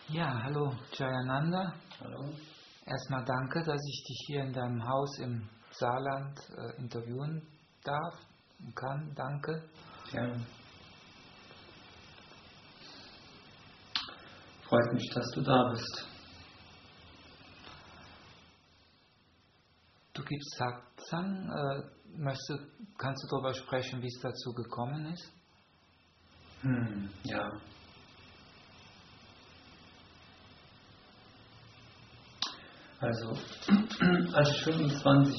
Ja, hallo Jayananda. Hallo. Erstmal danke, dass ich dich hier in deinem Haus im Saarland interviewen darf und kann. Danke. Gerne. Freut mich, dass du da bist. Du gibst Satsang. Kannst du darüber sprechen, wie es dazu gekommen ist? Ja. Also, als ich 25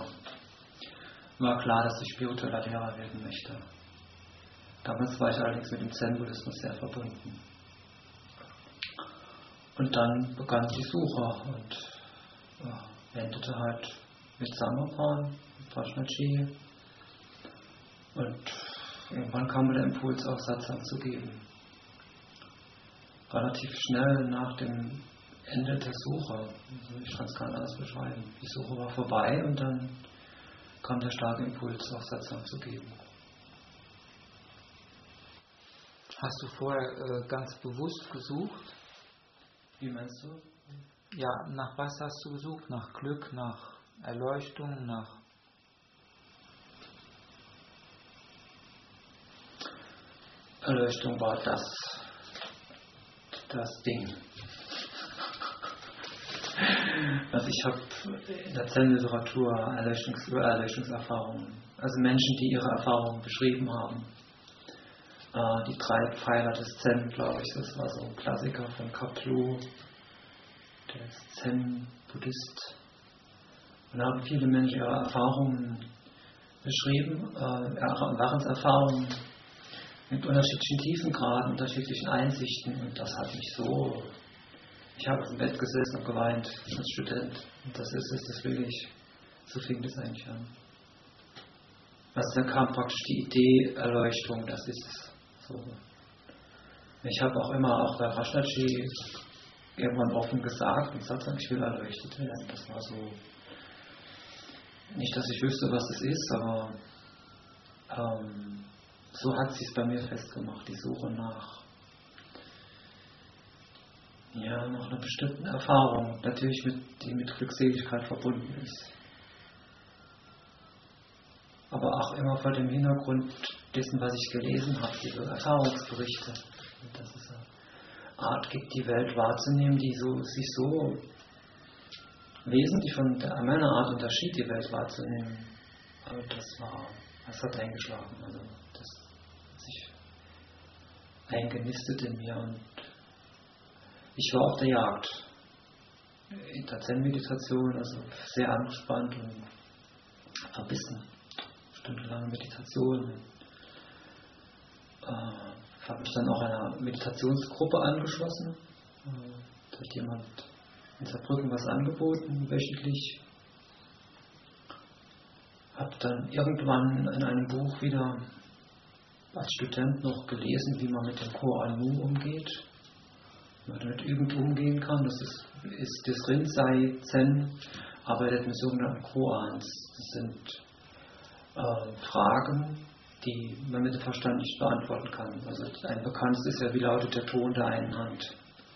war klar, dass ich spiritueller Lehrer werden möchte. Damals war ich allerdings mit dem Zen-Buddhismus sehr verbunden. Und dann begann die Suche und endete halt mit Samarpan, mit Prajnachi. Und irgendwann kam mir der Impuls, auch Satsang zu geben. Relativ schnell nach dem Ende der Suche, also ich kann es gar nicht anders beschreiben. Die Suche war vorbei und dann kam der starke Impuls, auch Satsang zu geben. Hast du vorher ganz bewusst gesucht? Wie meinst du? Ja, nach was hast du gesucht? Nach Glück, nach Erleuchtung, nach... Erleuchtung war das Ding. Also ich habe in der Zen-Literatur über Erleuchtungserfahrungen, also Menschen, die ihre Erfahrungen beschrieben haben. Die 3 Pfeiler des Zen, glaube ich, das war so ein Klassiker von Kaplu, der ist Zen-Buddhist. Und da haben viele Menschen ihre Erfahrungen beschrieben, Erfahrungen mit unterschiedlichen Tiefengraden, unterschiedlichen Einsichten. Und das hat mich so... Ich habe im Bett gesessen und geweint als Student. Und das ist es, das will ich. So fing das eigentlich an. Also dann kam praktisch die Idee, Erleuchtung, das ist es. So. Ich habe auch bei Prajnachi irgendwann offen gesagt und gesagt, ich will erleuchtet werden. Das war so, nicht, dass ich wüsste, was es ist, aber so hat sie es bei mir festgemacht, die Suche nach einer bestimmten Erfahrung, natürlich die mit Glückseligkeit verbunden ist. Aber auch immer vor dem Hintergrund dessen, was ich gelesen habe, diese Erfahrungsberichte, dass es eine Art gibt, die Welt wahrzunehmen, die sich so wesentlich von meiner Art unterschied, die Welt wahrzunehmen. Aber das hat eingeschlagen, also das hat sich eingenistet in mir und ich war auf der Jagd, in der Zen-Meditation, also sehr angespannt und verbissen, stundenlange Meditation. Habe mich dann auch einer Meditationsgruppe angeschlossen. Da hat jemand in Saarbrücken was angeboten, wöchentlich. Habe dann irgendwann in einem Buch wieder als Student noch gelesen, wie man mit dem Koan-Nu umgeht. Wie man damit übend umgehen kann. Das ist das Rinzai Zen, arbeitet mit sogenannten Koans. Das sind Fragen, die man mit dem Verstand nicht beantworten kann. Also ein bekanntes ist ja, wie lautet der Ton der einen Hand.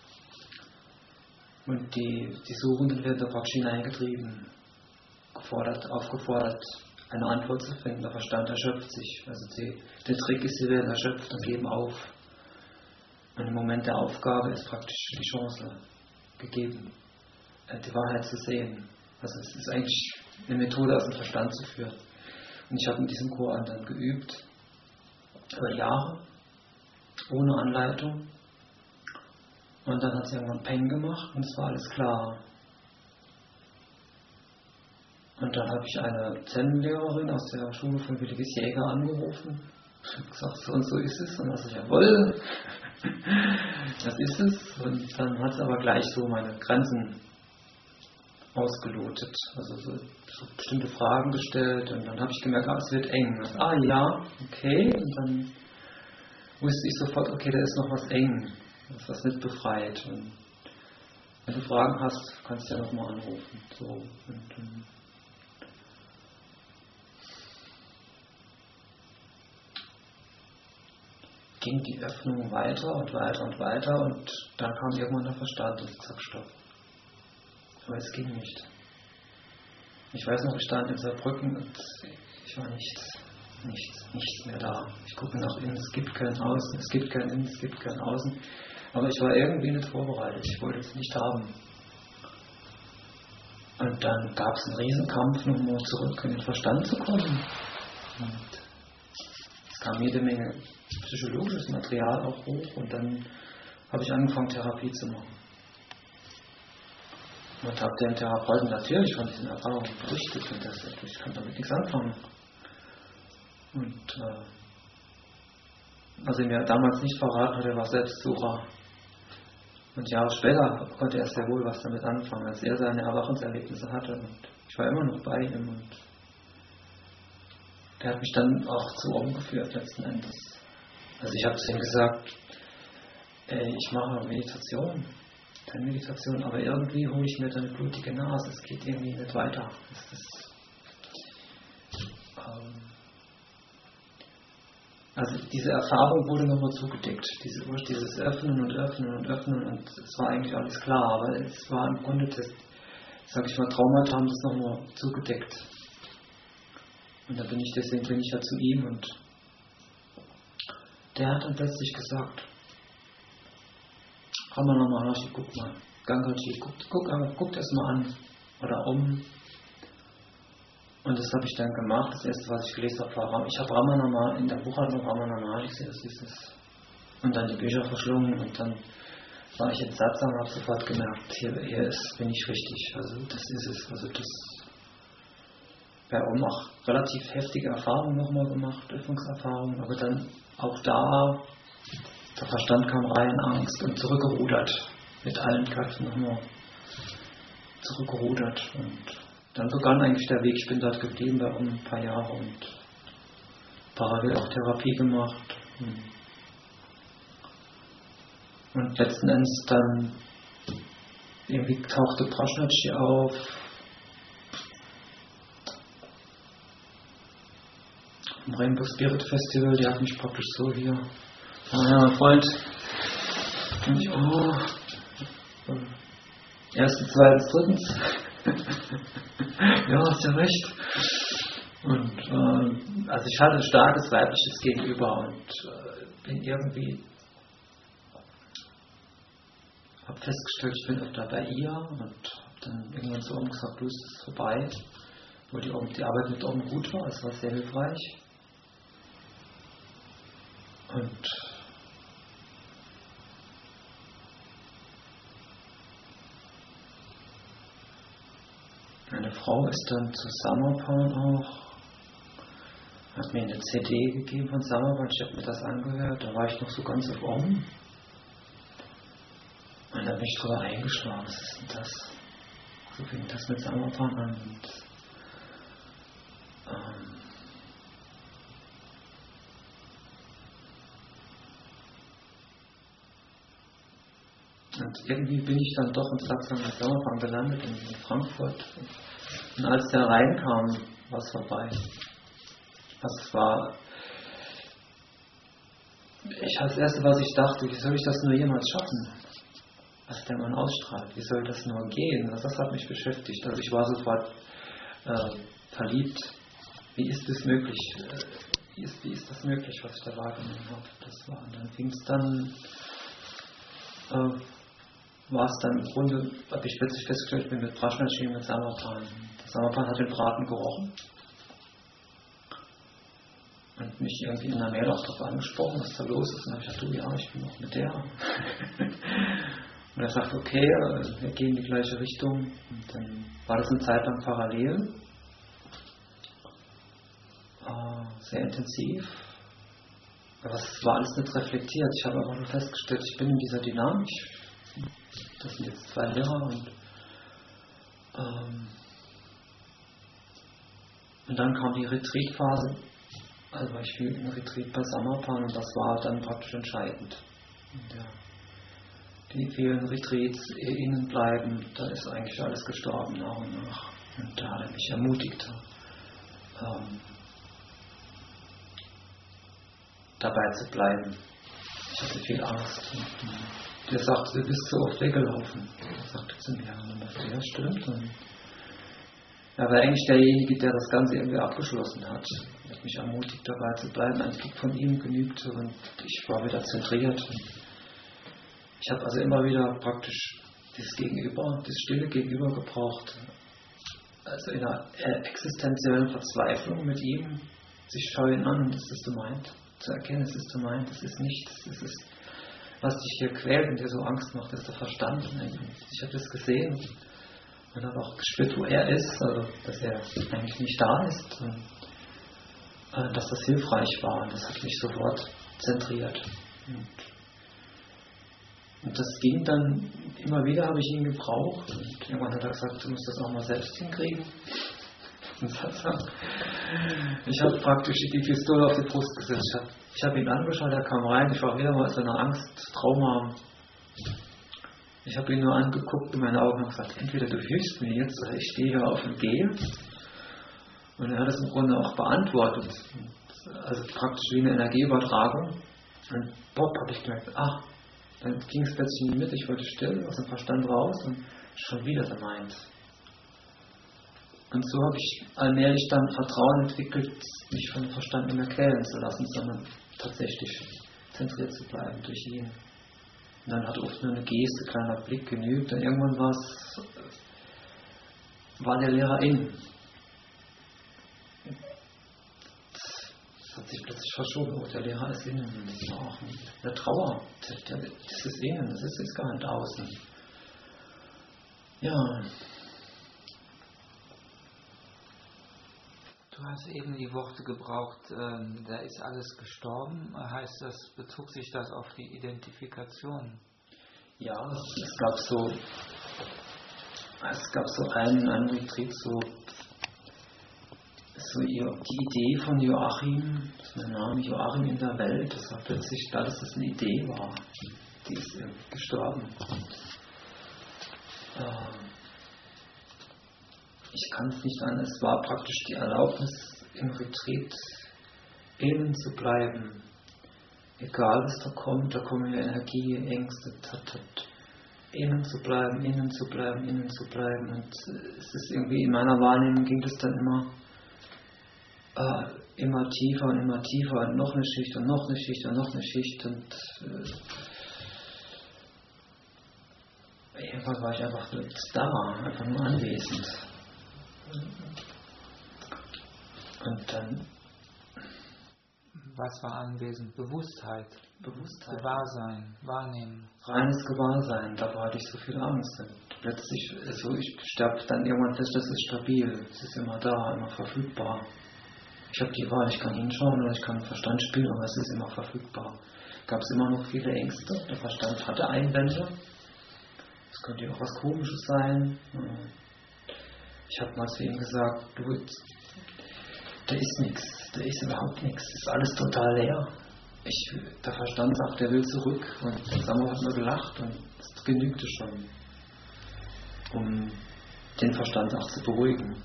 Und die Suchenden werden da praktisch hineingetrieben, aufgefordert, eine Antwort zu finden. Der Verstand erschöpft sich. Also der Trick ist, sie werden erschöpft und geben auf. Und im Moment der Aufgabe ist praktisch die Chance gegeben, die Wahrheit zu sehen. Also es ist eigentlich eine Methode, aus dem Verstand zu führen. Und ich habe in diesem Koan dann geübt, über Jahre, ohne Anleitung. Und dann hat es irgendwann Peng gemacht und es war alles klar. Und dann habe ich eine Zen-Lehrerin aus der Schule von Willigis Jäger angerufen und gesagt, so und so ist es. Und dann sagte ich, jawohl, das ist es. Und dann hat es aber gleich so meine Grenzen ausgelotet. Also so bestimmte Fragen gestellt und dann habe ich gemerkt, es wird eng. Und, ja, okay. Und dann wusste ich sofort, okay, da ist noch was eng. Da ist was nicht befreit. Und wenn du Fragen hast, kannst du ja nochmal anrufen. So. Und ging die Öffnung weiter und weiter und weiter und dann kam irgendwann der Verstand und zack, stopp. Aber es ging nicht. Ich weiß noch, ich stand in Saarbrücken und ich war nichts mehr da. Ich gucke nach innen, es gibt kein Außen, es gibt kein Innen, es gibt kein Außen. Aber ich war irgendwie nicht vorbereitet, ich wollte es nicht haben. Und dann gab es einen Riesenkampf, nochmal zurück in den Verstand zu kommen. Und es kam jede Menge psychologisches Material auch hoch und dann habe ich angefangen, Therapie zu machen. Und habe dem Therapeuten natürlich von diesen Erfahrungen berichtet und ich kann damit nichts anfangen. Und was er mir damals nicht verraten hat, er war Selbstsucher. Und Jahre später konnte er sehr wohl was damit anfangen, als er seine Erwachenserlebnisse hatte. Und ich war immer noch bei ihm und der hat mich dann auch zu Om geführt letzten Endes. Also ich habe zu ihm gesagt, ich mache Meditation, aber irgendwie hole ich mir dann eine blutige Nase, es geht irgendwie nicht weiter. Also diese Erfahrung wurde nochmal zugedeckt, dieses Öffnen und es war eigentlich alles klar, aber es war im Grunde das, sag ich mal, Traumata haben das nochmal zugedeckt. Und deswegen bin ich ja zu ihm und der hat dann plötzlich gesagt, Ramana Maharshi, guck mal, Gangaji, guck das mal an oder um. Und das habe ich dann gemacht. Das erste, was ich gelesen habe, war, ich habe Ramana in der Buchhandlung Ramana Maharshi gesehen. Und dann die Bücher verschlungen und dann war ich in Satsang und habe sofort gemerkt, hier bin ich richtig. Also das ist es. Also das bei Om auch relativ heftige Erfahrungen nochmal gemacht, Öffnungserfahrungen, aber dann auch da, der Verstand kam rein, Angst und zurückgerudert, mit allen Kräften nochmal zurückgerudert und dann begann eigentlich der Weg, ich bin dort geblieben bei Om ein paar Jahre und parallel auch Therapie gemacht und letzten Endes dann irgendwie tauchte Prajnaji auf. Im Rainbow Spirit Festival, die hat mich praktisch so hier, ja, mein Freund, und ich, erstens, zweitens, drittens, ja, hast ja recht. Und also ich hatte ein starkes weibliches Gegenüber und bin irgendwie, habe festgestellt, ich bin öfter bei ihr und habe dann irgendwann zu Om gesagt, du, ist es vorbei, wo die Arbeit mit Om gut war, es war sehr hilfreich. Und meine Frau ist dann zu Samarpan auch, hat mir eine CD gegeben von Samarpan, ich habe mir das angehört, da war ich noch so ganz auf Om. Und dann bin ich drüber eingeschlafen, was ist denn das? So fing das mit Samarpan an. Und irgendwie bin ich dann doch in Satsang mit Samarpan gelandet in Frankfurt. Und als der reinkam, war es vorbei. Also es war, das Erste, was ich dachte, wie soll ich das nur jemals schaffen? Was der Mann ausstrahlt, wie soll das nur gehen? Also das hat mich beschäftigt. Also ich war sofort verliebt. Wie ist das möglich? Wie ist das möglich, was ich da wahrgenommen habe? Das war, und dann fing es dann, war es dann im Grunde, habe ich plötzlich festgestellt, ich bin mit Prajnaji, mit Samarpan. Der Samarpan hat den Braten gerochen und mich irgendwie in der Mail auch darauf angesprochen, was da los ist. Und dann habe ich gesagt, du, ja, ich bin auch mit der. Und er sagt, okay, wir gehen in die gleiche Richtung. Und dann war das eine Zeit lang parallel, sehr intensiv. Aber es war alles nicht reflektiert. Ich habe einfach nur festgestellt, ich bin in dieser Dynamik. Das sind jetzt 2 Lehrer und dann kam die Retreat-Phase. Also war ich viel im Retreat bei Samarpan und das war dann praktisch entscheidend. Die vielen Retreats innen bleiben, da ist eigentlich alles gestorben nach und nach. Und da hat er mich ermutigt, dabei zu bleiben. Ich hatte viel Angst. Und der sagte, du bist so oft weggelaufen. Er sagte zu mir, und dann dachte ich, ja, stimmt. Und er war eigentlich derjenige, der das Ganze irgendwie abgeschlossen hat. Er hat mich ermutigt, dabei zu bleiben. Ein Blick von ihm genügte und ich war wieder zentriert. Ich habe also immer wieder praktisch dieses Gegenüber, das stille Gegenüber gebraucht. Also in einer existenziellen Verzweiflung mit ihm sich schauen an und das ist gemeint. Zu erkennen, es ist gemeint, es ist nichts, es ist, was dich hier quält und dir so Angst macht, ist der Verstand. Ich habe das gesehen und habe auch gespürt, wo er ist, also dass er eigentlich nicht da ist und dass das hilfreich war und das hat mich sofort zentriert. Und das ging dann, immer wieder habe ich ihn gebraucht und irgendwann hat er gesagt, du musst das auch mal selbst hinkriegen. Und ich habe praktisch die Pistole auf die Brust gesetzt. Ich habe ihn angeschaut, er kam rein, ich war wieder mal in so einer Angst, Trauma. Ich habe ihn nur angeguckt in meine Augen und gesagt, entweder du hilfst mir jetzt oder ich stehe hier auf und gehe. Und er hat es im Grunde auch beantwortet. Also praktisch wie eine Energieübertragung. Und Bob habe ich gemerkt, dann ging es plötzlich in die Mitte, ich wollte still, aus dem Verstand raus und schon wieder gemeint. Und so habe ich allmählich dann Vertrauen entwickelt, mich von dem Verstand nicht mehr quälen zu lassen, sondern tatsächlich zentriert zu bleiben durch ihn. Und dann hat oft nur eine Geste, kleiner Blick genügt und irgendwann war der Lehrer innen. Das hat sich plötzlich verschoben. Oh, der Lehrer ist innen. Das war auch eine Trauer. Das ist innen, das ist jetzt gar nicht außen. Ja. Du hast eben die Worte gebraucht, da ist alles gestorben. Heißt das, bezog sich das auf die Identifikation? Ja, es gab so einen Retreat, die Idee von Joachim, das ist mein Name, Joachim in der Welt, das war plötzlich da, dass das eine Idee war. Die ist gestorben. Ich kann es nicht an, es war praktisch die Erlaubnis im Retreat innen zu bleiben. Egal was da kommen ja Energie, Ängste, innen zu bleiben, innen zu bleiben, innen zu bleiben. Und es ist irgendwie in meiner Wahrnehmung ging das dann immer tiefer und noch eine Schicht und noch eine Schicht und noch eine Schicht und irgendwann war ich einfach nur da, einfach nur anwesend. Und dann... Was war anwesend? Bewusstheit. Gewahrsein, Wahrnehmen. Reines Gewahrsein, davor hatte ich so viel Angst. Und plötzlich, ich sterbe dann irgendwann fest, das ist stabil, es ist immer da, immer verfügbar. Ich habe die Wahl, ich kann hinschauen oder ich kann Verstand spielen, aber es ist immer verfügbar. Gab es immer noch viele Ängste, der Verstand hatte Einwände. Es könnte ja auch was Komisches sein. Ich habe mal zu ihm gesagt, da ist nichts, da ist überhaupt nichts, es ist alles total leer. Der Verstand sagt, er will zurück und Samuel hat nur gelacht und es genügte schon, um den Verstand auch zu beruhigen.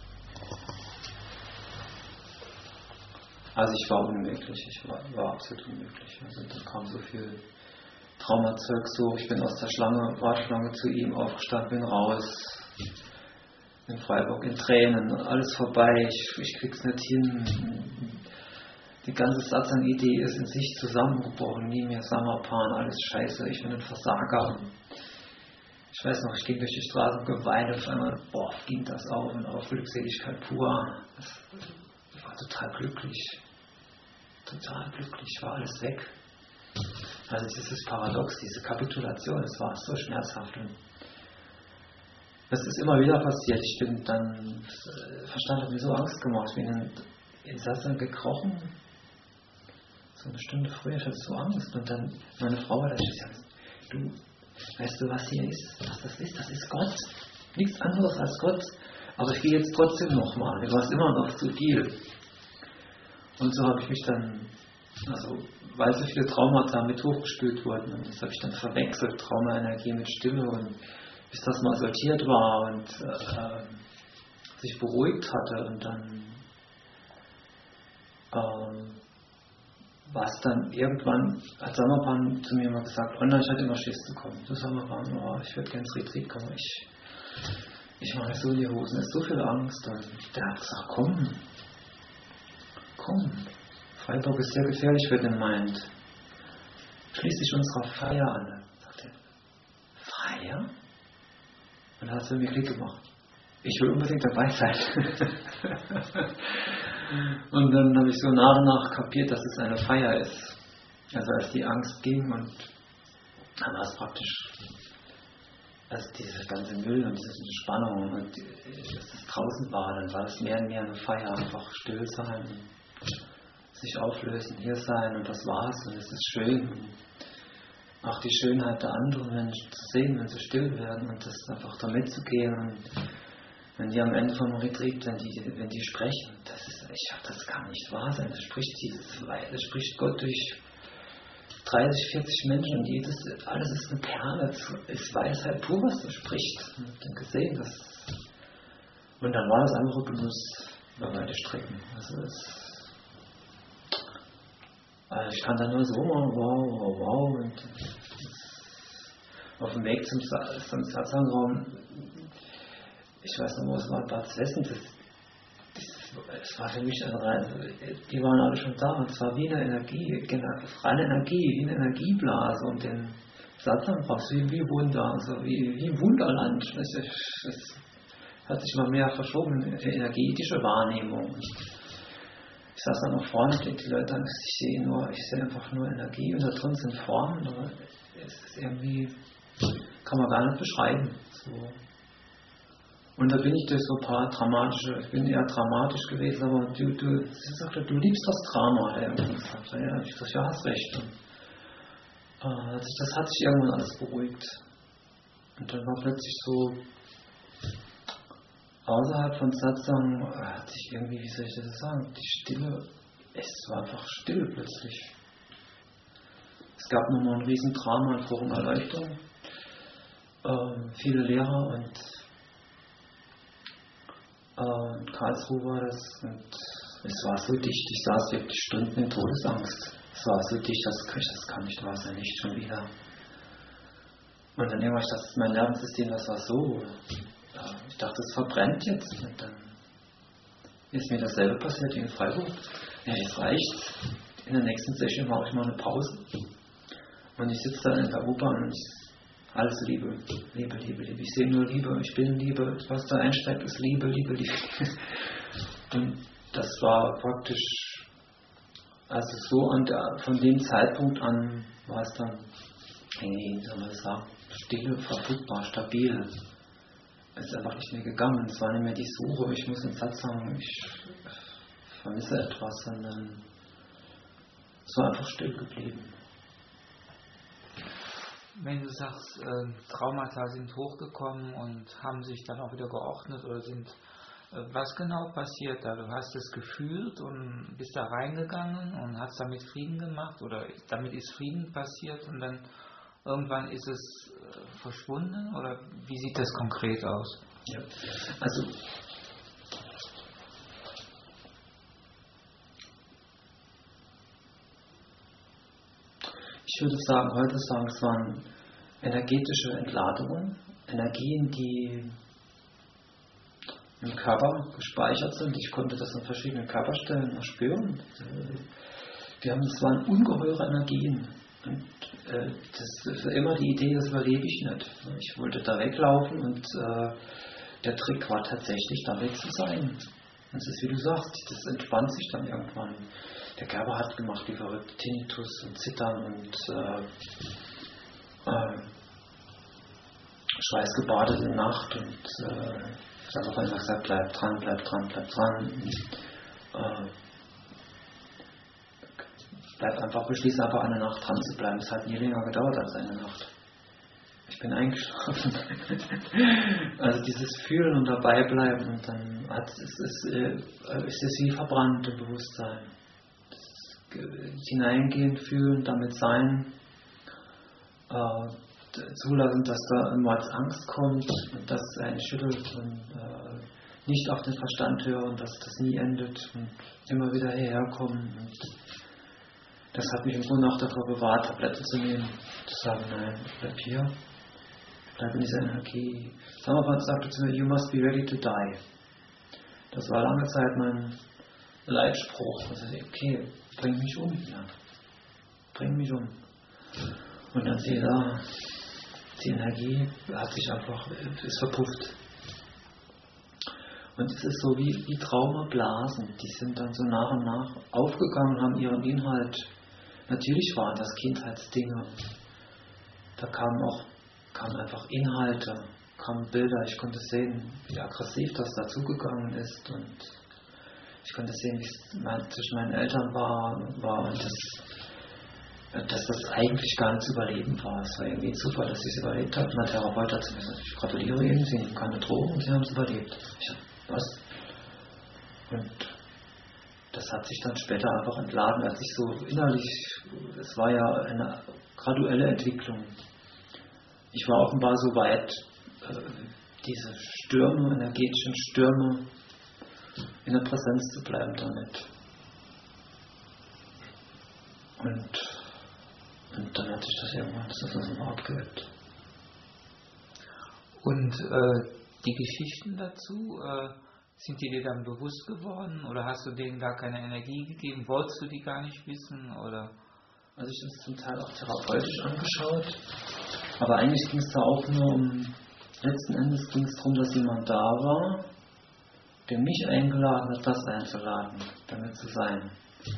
Also ich war unmöglich, ich war absolut unmöglich. Also da kam so viel Traumazeug so, ich bin aus der Warteschlange zu ihm aufgestanden, bin raus. In Freiburg in Tränen, alles vorbei, ich krieg's nicht hin. Die ganze Satz an Idee ist in sich zusammengebrochen, nie mehr Samapan, alles scheiße, ich bin ein Versager. Ich weiß noch, ich ging durch die Straße und geweint, auf einmal, ging das auf und auf, Glückseligkeit pur. Ich war total glücklich, war alles weg. Also dieses Paradox, diese Kapitulation, es war so schmerzhaft. Und das ist immer wieder passiert. Ich bin dann, Verstand hat mir so Angst gemacht. Ich bin in Sassan gekrochen. So eine Stunde früher, ich hatte so Angst. Und dann, meine Frau hat gesagt, du, weißt du, was hier ist? Was das ist? Das ist Gott. Nichts anderes als Gott. Aber ich gehe jetzt trotzdem nochmal. Mir war es immer noch zu viel. Und so habe ich mich dann, weil so viele Traumata mit hochgespült wurden, und das habe ich dann verwechselt, Traumaenergie mit Stille, und bis das mal sortiert war und sich beruhigt hatte und dann was dann irgendwann, hat Samapan zu mir mal gesagt, online, ich hatte immer Schiss zu kommen. Du Samapan, oh, ich würde gerne ins Retreat kommen, ich mache so in die Hosen, es ist so viel Angst. Und der hat gesagt, komm, Freiburg ist sehr gefährlich für den Mind. Schließ dich unserer Feier an. Sagt er, Feier? Und da hat es mir Klick gemacht. Ich will unbedingt dabei sein. Und dann habe ich so nach und nach kapiert, dass es eine Feier ist. Also als die Angst ging und dann war es praktisch, also diese ganze Müll und diese Spannung und dass es draußen war, dann war es mehr und mehr eine Feier, einfach still sein, sich auflösen, hier sein und das war's und es ist schön. Und auch die Schönheit der anderen Menschen zu sehen, wenn sie still werden und das einfach da mitzugehen und wenn die am Ende vom Retreat, wenn die sprechen, das kann nicht wahr sein, das spricht Gott durch 30, 40 Menschen und alles ist eine Perle, es ist Weisheit pur, was da spricht. Und ich habe dann gesehen, und dann war das einfach Genuss über beide Strecken. Also ich kann da nur so, wow, und auf dem Weg zum Satsang-Raum, ich weiß noch, wo es war, Bad Svessen, es war für mich eine Reise, die waren alle schon da und es war wie eine Energie, reine Energie, wie eine Energieblase und den Satsang-Raum, wie Wunder, also wie ein Wunderland. Es hat sich immer mehr verschoben in die energetische Wahrnehmung. Ich saß dann noch vorne und die Leute sagen, ich sehe einfach nur Energie und da drin sind Formen, aber es ist irgendwie, kann man gar nicht beschreiben. So. Und da bin ich durch so ein paar ich bin eher dramatisch gewesen, aber sie sagte, du liebst das Drama, der irgendwann gesagt hat. Ja, ich dachte, ja, hast recht. Und, das hat sich irgendwann alles beruhigt. Und dann war plötzlich so, außerhalb von Satsang hat sich irgendwie, wie soll ich das sagen, die Stille, es war einfach still plötzlich. Es gab nochmal ein Riesendrama in Forum Erleuchtung, viele Lehrer und in Karlsruhe war das und es war so dicht, ich saß wirklich Stunden in Todesangst. Es war so dicht, das kann nicht wahr sein, nicht schon wieder. Und dann irgendwann, ich dachte, mein Nervensystem, das war so, ich dachte, es verbrennt jetzt. Und dann ist mir dasselbe passiert wie in Freiburg. Ja, jetzt reicht's. In der nächsten Session mache ich mal eine Pause. Und ich sitze da in der U-Bahn und alles Liebe. Ich sehe nur Liebe, ich bin Liebe. Was da einsteigt, ist Liebe. Und das war praktisch, also so von dem Zeitpunkt an war es dann, wie soll man sagen, stille, verfügbar, stabil. Es ist einfach nicht mehr gegangen. Es war nicht mehr die Suche, ich muss den Satz sagen, ich vermisse etwas, sondern es war einfach still geblieben. Wenn du sagst, Traumata sind hochgekommen und haben sich dann auch wieder geordnet oder was genau passiert da? Du hast es gefühlt und bist da reingegangen und hast damit Frieden gemacht oder damit ist Frieden passiert und dann irgendwann ist es verschwunden oder wie sieht das konkret aus? Ja, also ich würde heute sagen, es waren energetische Entladungen, Energien, die im Körper gespeichert sind. Ich konnte das an verschiedenen Körperstellen spüren. Es waren ungeheure Energien. Und das ist immer die Idee, das überlebe ich nicht. Ich wollte da weglaufen und der Trick war tatsächlich, da weg zu sein. Und es ist, wie du sagst, das entspannt sich dann irgendwann. Der Körper hat gemacht, wie verrückt, Tinnitus und Zittern und schweißgebadete Nacht und ich habe auch immer gesagt, bleib dran. Beschließe einfach eine Nacht dran zu bleiben. Es hat nie länger gedauert als eine Nacht. Ich bin eingeschlafen. Also dieses Fühlen und dabei bleiben und dann ist es wie verbrannt im Bewusstsein. Hineingehen, fühlen, damit sein, zulassen, dass da immer als Angst kommt und dass es einen schüttelt und nicht auf den Verstand hören, dass das nie endet und immer wieder hierher kommen und Das hat mich im Grunde auch davor bewahrt, Tabletten zu nehmen, zu sagen, nein, ich bleib hier, bleib in dieser Energie. Samabhat sagte zu mir, you must be ready to die. Das war lange Zeit mein Leitspruch. Also, okay, bring mich um. Ja. Bring mich um. Und dann sehe ich da, die Energie hat sich einfach, ist verpufft. Und es ist so wie Traumablasen, die sind dann so nach und nach aufgegangen, haben ihren Inhalt. Natürlich waren das Kindheitsdinge. Da kamen einfach Inhalte, kamen Bilder. Ich konnte sehen, wie aggressiv das dazugegangen ist. Und ich konnte sehen, wie es zwischen meinen Eltern war und dass das eigentlich gar nicht zu überleben war. Es war irgendwie ein Zufall, dass ich es überlebt habe. Mein Therapeut hat zu mir gesagt, ich gratuliere Ihnen, Sie nehmen keine Drogen und Sie haben es überlebt. Ich dachte, was? Und das hat sich dann später einfach entladen, als ich so innerlich, es war ja eine graduelle Entwicklung. Ich war offenbar so weit, diese Stürme, energetischen Stürme, in der Präsenz zu bleiben damit. Und dann hat sich das irgendwann abgeweckt. Und die Geschichten dazu, sind die dir dann bewusst geworden oder hast du denen gar keine Energie gegeben? Wolltest du die gar nicht wissen? Oder? Also ich habe es zum Teil auch therapeutisch angeschaut, aber eigentlich ging es da auch nur letzten Endes ging es darum, dass jemand da war, der mich eingeladen hat, das einzuladen, damit zu sein.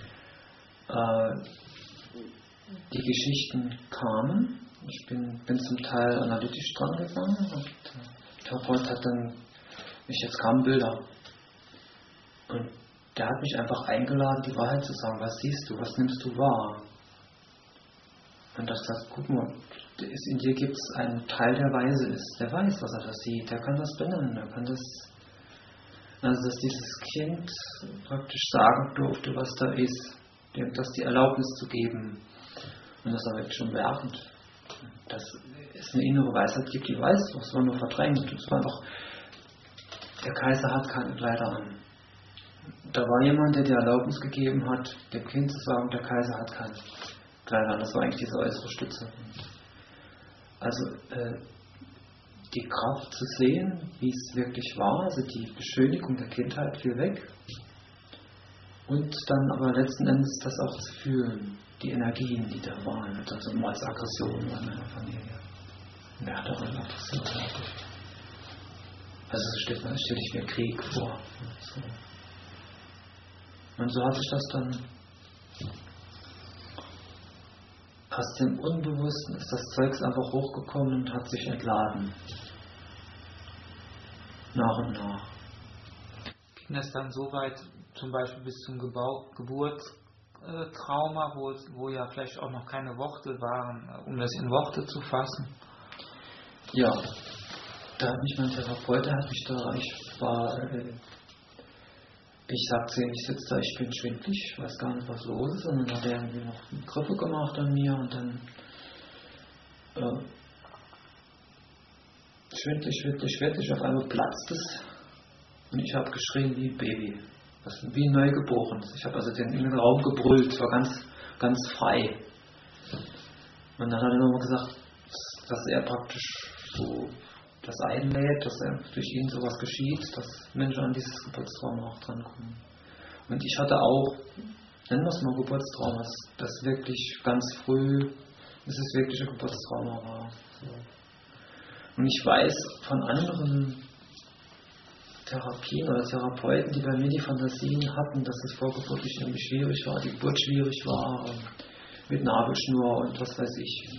Die Geschichten kamen, ich bin zum Teil analytisch dran gegangen und der Therapeut hat dann, jetzt kamen Bilder und der hat mich einfach eingeladen, die Wahrheit zu sagen, was siehst du, was nimmst du wahr? Und das sagt, guck mal, in dir gibt es einen Teil, der weise ist, der weiß, was er da sieht, der kann das benennen, der kann das, also dass dieses Kind praktisch sagen durfte, was da ist, dem das die Erlaubnis zu geben. Und das war wirklich schon wertend. Dass es eine innere Weisheit gibt, die weiß, was man nur verdrängt. Und es war einfach, der Kaiser hat keine Kleider an. Da war jemand, der die Erlaubnis gegeben hat, dem Kind zu sagen, der Kaiser hat keine Kleider an. Das war eigentlich diese äußere Stütze. Also die Kraft zu sehen, wie es wirklich war, also die Beschönigung der Kindheit fiel weg. Und dann aber letzten Endes das auch zu fühlen, die Energien, die da waren, also mal als Aggression in meiner Familie. Härtere Aggression. Also stelle ich mir Krieg vor. So. Und so hat sich das dann aus dem Unbewussten ist das Zeugs einfach hochgekommen und hat sich entladen. Nach und nach. Ging das dann so weit, zum Beispiel bis zum Geburtstrauma, wo ja vielleicht auch noch keine Worte waren, um das in Worte zu fassen? Ja, da hat mich mein Therapeut, ich sagte ihm, ich sitze da, ich bin schwindelig, ich weiß gar nicht, was los ist, und dann hat er irgendwie noch eine Griffe gemacht an mir und dann schwindelig, auf einmal platzt es und ich habe geschrien wie ein Baby, wie ein Neugeborenes. Ich habe also den inneren Raum gebrüllt, es war ganz, ganz frei. Und dann hat er nochmal gesagt, dass er praktisch so das einlädt, dass durch ihn sowas geschieht, dass Menschen an dieses Geburtstrauma auch drankommen. Und ich hatte auch, nennen wir es mal Geburtstrauma, das wirklich ganz früh, dass es wirklich ein Geburtstrauma war. So. Und ich weiß von anderen Therapien oder Therapeuten, die bei mir die Fantasien hatten, dass es vorgeburtlich irgendwie schwierig war, die Geburt schwierig war, mit Nabelschnur und was weiß ich.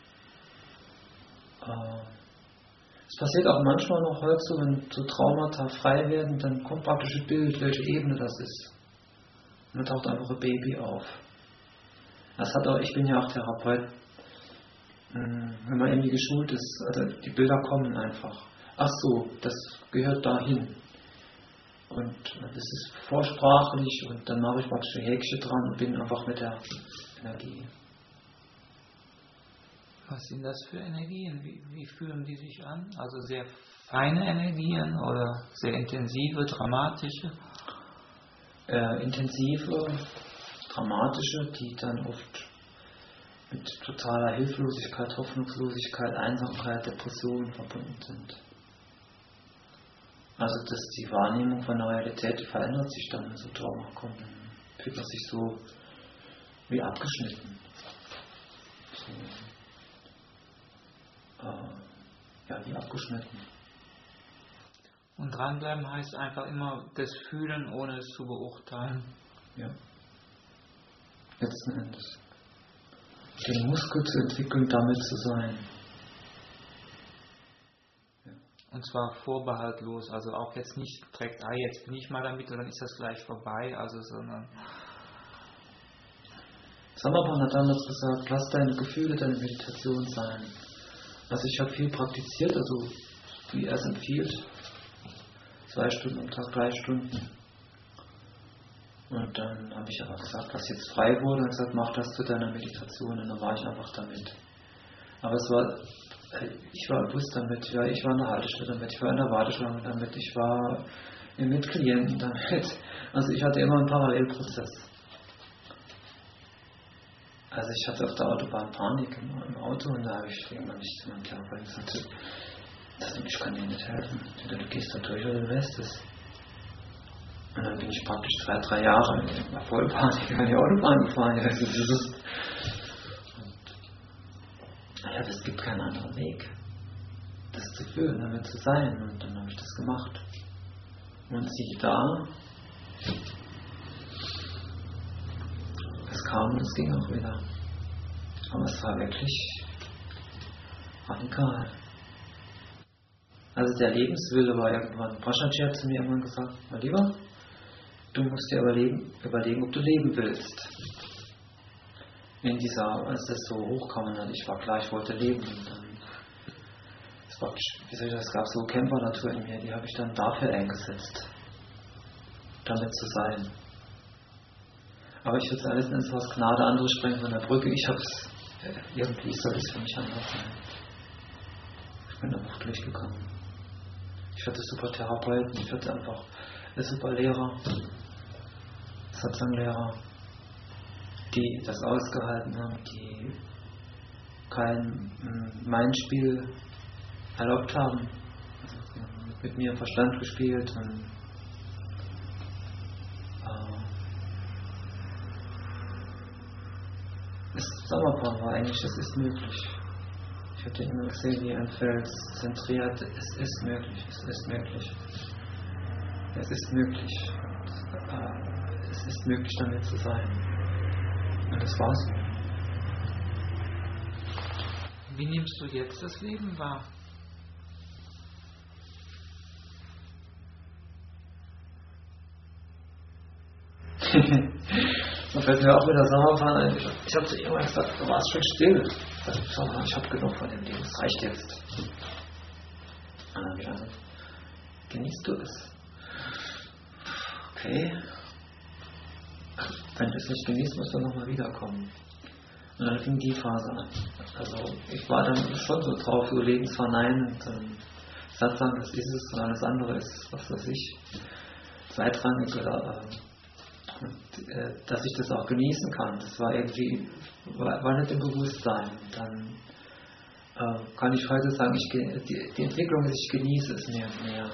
Es passiert auch manchmal noch heute so, wenn so Traumata frei werden, dann kommt praktisch ein Bild, welche Ebene das ist. Und dann taucht einfach ein Baby auf. Ich bin ja auch Therapeut, wenn man irgendwie geschult ist, also die Bilder kommen einfach. Ach so, das gehört dahin. Und das ist vorsprachlich und dann mache ich praktisch ein Häkchen dran und bin einfach mit der Energie. Was sind das für Energien? Wie fühlen die sich an? Also sehr feine Energien oder sehr intensive, dramatische? Intensive, dramatische, die dann oft mit totaler Hilflosigkeit, Hoffnungslosigkeit, Einsamkeit, Depressionen verbunden sind. Also dass die Wahrnehmung von der Realität, die verändert sich dann, wenn so Trauma kommt. Dann fühlt man sich so wie abgeschnitten. So, wie abgeschnitten. Und dranbleiben heißt einfach immer das Fühlen, ohne es zu beurteilen. Ja. Letzten Endes. Den Muskel zu entwickeln, damit zu sein. Ja. Und zwar vorbehaltlos, also auch jetzt nicht direkt, jetzt bin ich mal damit und dann ist das gleich vorbei, also sondern... Samapan hat damals gesagt, lass deine Gefühle deine Meditation sein. Also ich habe viel praktiziert, also wie er es empfiehlt. 2 Stunden am Tag, 3 Stunden. Und dann habe ich aber gesagt, was jetzt frei wurde, und gesagt, mach das zu deiner Meditation. Und dann war ich einfach damit. Aber ich war im Bus damit, ja, ich war in der Haltestelle damit, ich war in der Warteschlange damit, ich war mit Klienten damit. Also ich hatte immer einen Parallelprozess. Also ich hatte auf der Autobahn Panik im Auto und da habe ich irgendwann nicht zu meinem Körper gesagt, ich kann dir nicht helfen. Du gehst da durch oder du lässt es. Und dann bin ich praktisch 2-3 Jahre in Vollpanik über die Autobahn gefahren. Es gibt keinen anderen Weg, das zu fühlen, damit zu sein. Und dann habe ich das gemacht. Und siehe da, es kam und es ging auch wieder. Aber es war wirklich radikal. Also der Lebenswille war irgendwann, Prajnaji hat zu mir irgendwann gesagt, mein Lieber, du musst dir überlegen, ob du leben willst. Als das so hochkam, ich war klar, ich wollte leben. Und dann, es gab so Kämpfernatur in mir, die habe ich dann dafür eingesetzt, damit zu sein. Aber ich würde alles ins aus Gnade, andere sprengen von der Brücke. Irgendwie soll es für mich anders sein. Ich bin einfach durchgekommen. Ich hatte super Therapeuten, ich hatte einfach super Lehrer, Satsang-Lehrer, die das ausgehalten haben, die kein Mindspiel erlaubt haben. Also, die haben mit mir im Verstand gespielt und das Samapan war eigentlich, das ist möglich. Ich habe den immer gesehen wie ein Fels, zentriert, es ist möglich, es ist möglich. Es ist möglich. Es ist möglich, damit zu sein. Und das war's. Wie nimmst du jetzt das Leben wahr? Da fällt mir auch wieder Samapan ein. Ich habe zu ihm immer gesagt, du warst schon still. Ich habe genug von dem Leben, es reicht jetzt. Und dann wieder so, genießt du es? Okay. Wenn du es nicht genießt, musst du nochmal wiederkommen. Und dann fing die Phase an. Also ich war dann schon so drauf, so lebensverneinend und Satsang, das ist es und alles andere ist, was weiß ich, zweitrangig oder dass ich das auch genießen kann. Das war irgendwie, war nicht im Bewusstsein. Und dann kann ich heute sagen, die Entwicklung ist, ich genieße es mehr und mehr.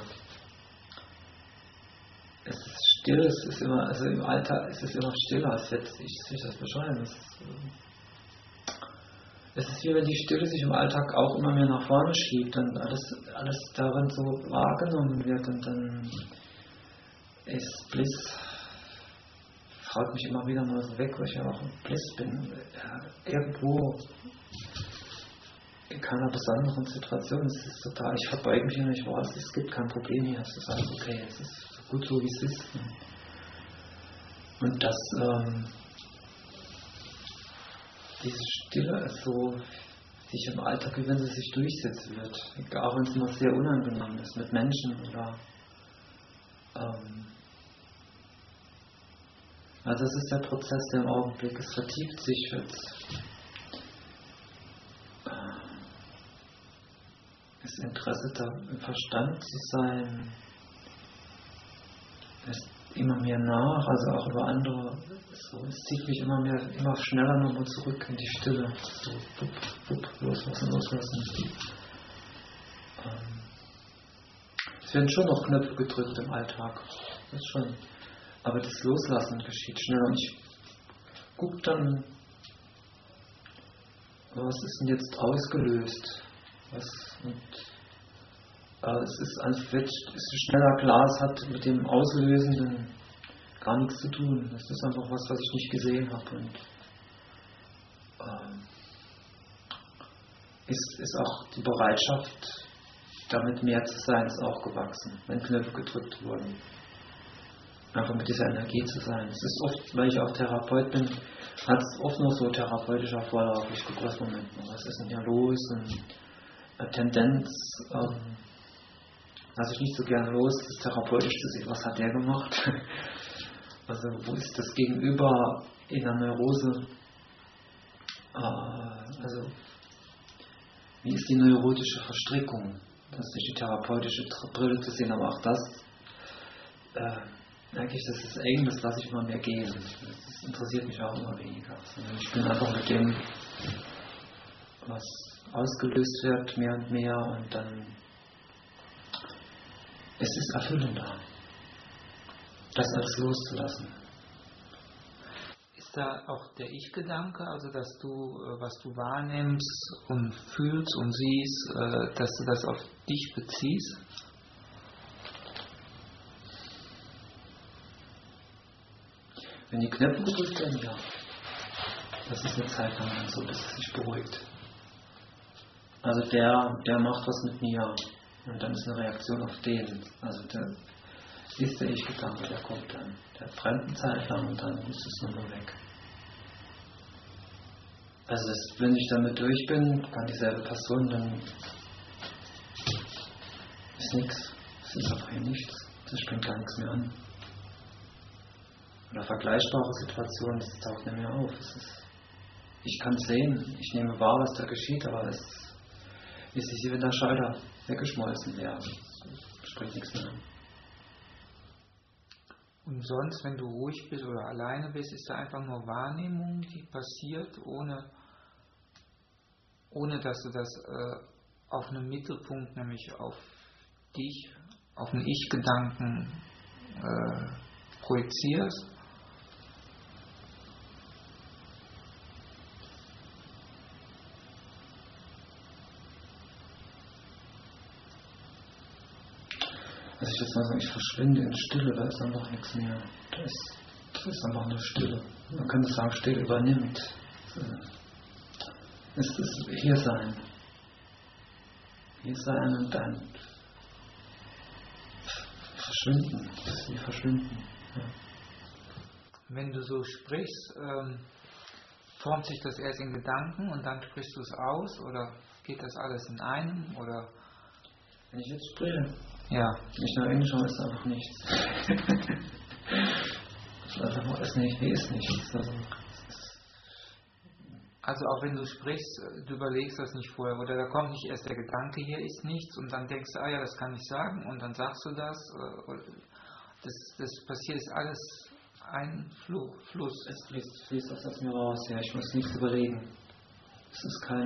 Es ist still, es ist immer, also im Alltag ist es immer stiller, als hätte ich das beschreiben. Es ist wie wenn die Stille sich im Alltag auch immer mehr nach vorne schiebt und alles darin so wahrgenommen wird und dann ist Bliss. Fragt mich immer wieder mal so weg, weil ich ja auch im Bliss bin. Irgendwo in keiner besonderen Situation. Es ist total, ich verbeuge mich und ich weiß, es gibt kein Problem hier. Es ist alles okay. Es ist so gut so, wie es ist. Und das, diese Stille ist so, sich im Alltag, wie wenn sie sich durchsetzen wird. Auch wenn es immer sehr unangenehm ist mit Menschen oder also das ist der Prozess, der im Augenblick, es vertieft sich, das Interesse da im Verstand zu sein, ist immer mehr nach, also auch über andere So, es zieht mich immer mehr, immer schneller nochmal zurück in die Stille. So, wupp, wupp, loslassen, loslassen. Es werden schon noch Knöpfe gedrückt im Alltag. Das schon. Aber das Loslassen geschieht schneller. Und ich gucke dann, was ist denn jetzt ausgelöst? Es ist, als wenn es schneller klar, es hat mit dem Auslösenden gar nichts zu tun. Das ist einfach was ich nicht gesehen habe. Und ist auch die Bereitschaft, damit mehr zu sein, ist auch gewachsen, wenn Knöpfe gedrückt wurden. Einfach mit dieser Energie zu sein. Es ist oft, weil ich auch Therapeut bin, hat es oft noch so therapeutischer Vorlauf. Ich gucke, was was ist denn hier los? Und eine Tendenz, lasse ich nicht so gerne los, das therapeutisch zu sehen, was hat der gemacht? Also wo ist das Gegenüber in der Neurose? Also wie ist die neurotische Verstrickung? Das ist nicht die therapeutische Brille zu sehen, aber auch das merke ich, das ist eng, das lasse ich immer mehr gehen. Das interessiert mich auch immer weniger. Ich bin einfach mit dem, was ausgelöst wird, mehr und mehr, und dann es ist erfüllender, das alles loszulassen. Ist da auch der Ich-Gedanke, also dass du, was du wahrnimmst und fühlst und siehst, dass du das auf dich beziehst? Wenn die Knöpfe gedrückt werden, ja. Das ist eine Zeit lang dann so, bis es sich beruhigt. Also der macht was mit mir und dann ist eine Reaktion auf den. Also der ist der Ich-Gedanke, der kommt dann. Der brennt eine Zeit lang und dann ist es nur weg. Also wenn ich damit durch bin, kann dieselbe Person, dann ist nichts. Es ist einfach hier nichts. Das springt gar nichts mehr an. Oder vergleichbare Situationen, das taucht nicht mehr auf. Ich kann es sehen, ich nehme wahr, was da geschieht, aber es ist wie wenn der Schalter weggeschmolzen wäre. Es springt nichts mehr an. Und sonst, wenn du ruhig bist oder alleine bist, ist da einfach nur Wahrnehmung, die passiert, ohne dass du das auf einen Mittelpunkt, nämlich auf dich, auf einen Ich-Gedanken projizierst. Also ich würde mal sagen, ich verschwinde in Stille, da ist einfach nichts mehr. Da ist einfach nur Stille. Man könnte sagen, Stille übernimmt. Es ist hier sein. Hier sein und dann verschwinden. Das ist wie verschwinden. Ja. Wenn du so sprichst, formt sich das erst in Gedanken und dann sprichst du es aus, oder geht das alles in einem? Oder? Wenn ich jetzt spreche, ja. Wenn ich nach innen schaue, ist einfach nichts. Also ist nicht, wie ist nichts. Also auch wenn du sprichst, du überlegst das nicht vorher, oder da kommt nicht erst der Gedanke, hier ist nichts, und dann denkst du, ja, das kann ich sagen, und dann sagst du das. Das passiert, ist alles ein Fluss. Es fließt aus mir raus, ja, ich muss nichts überlegen. Es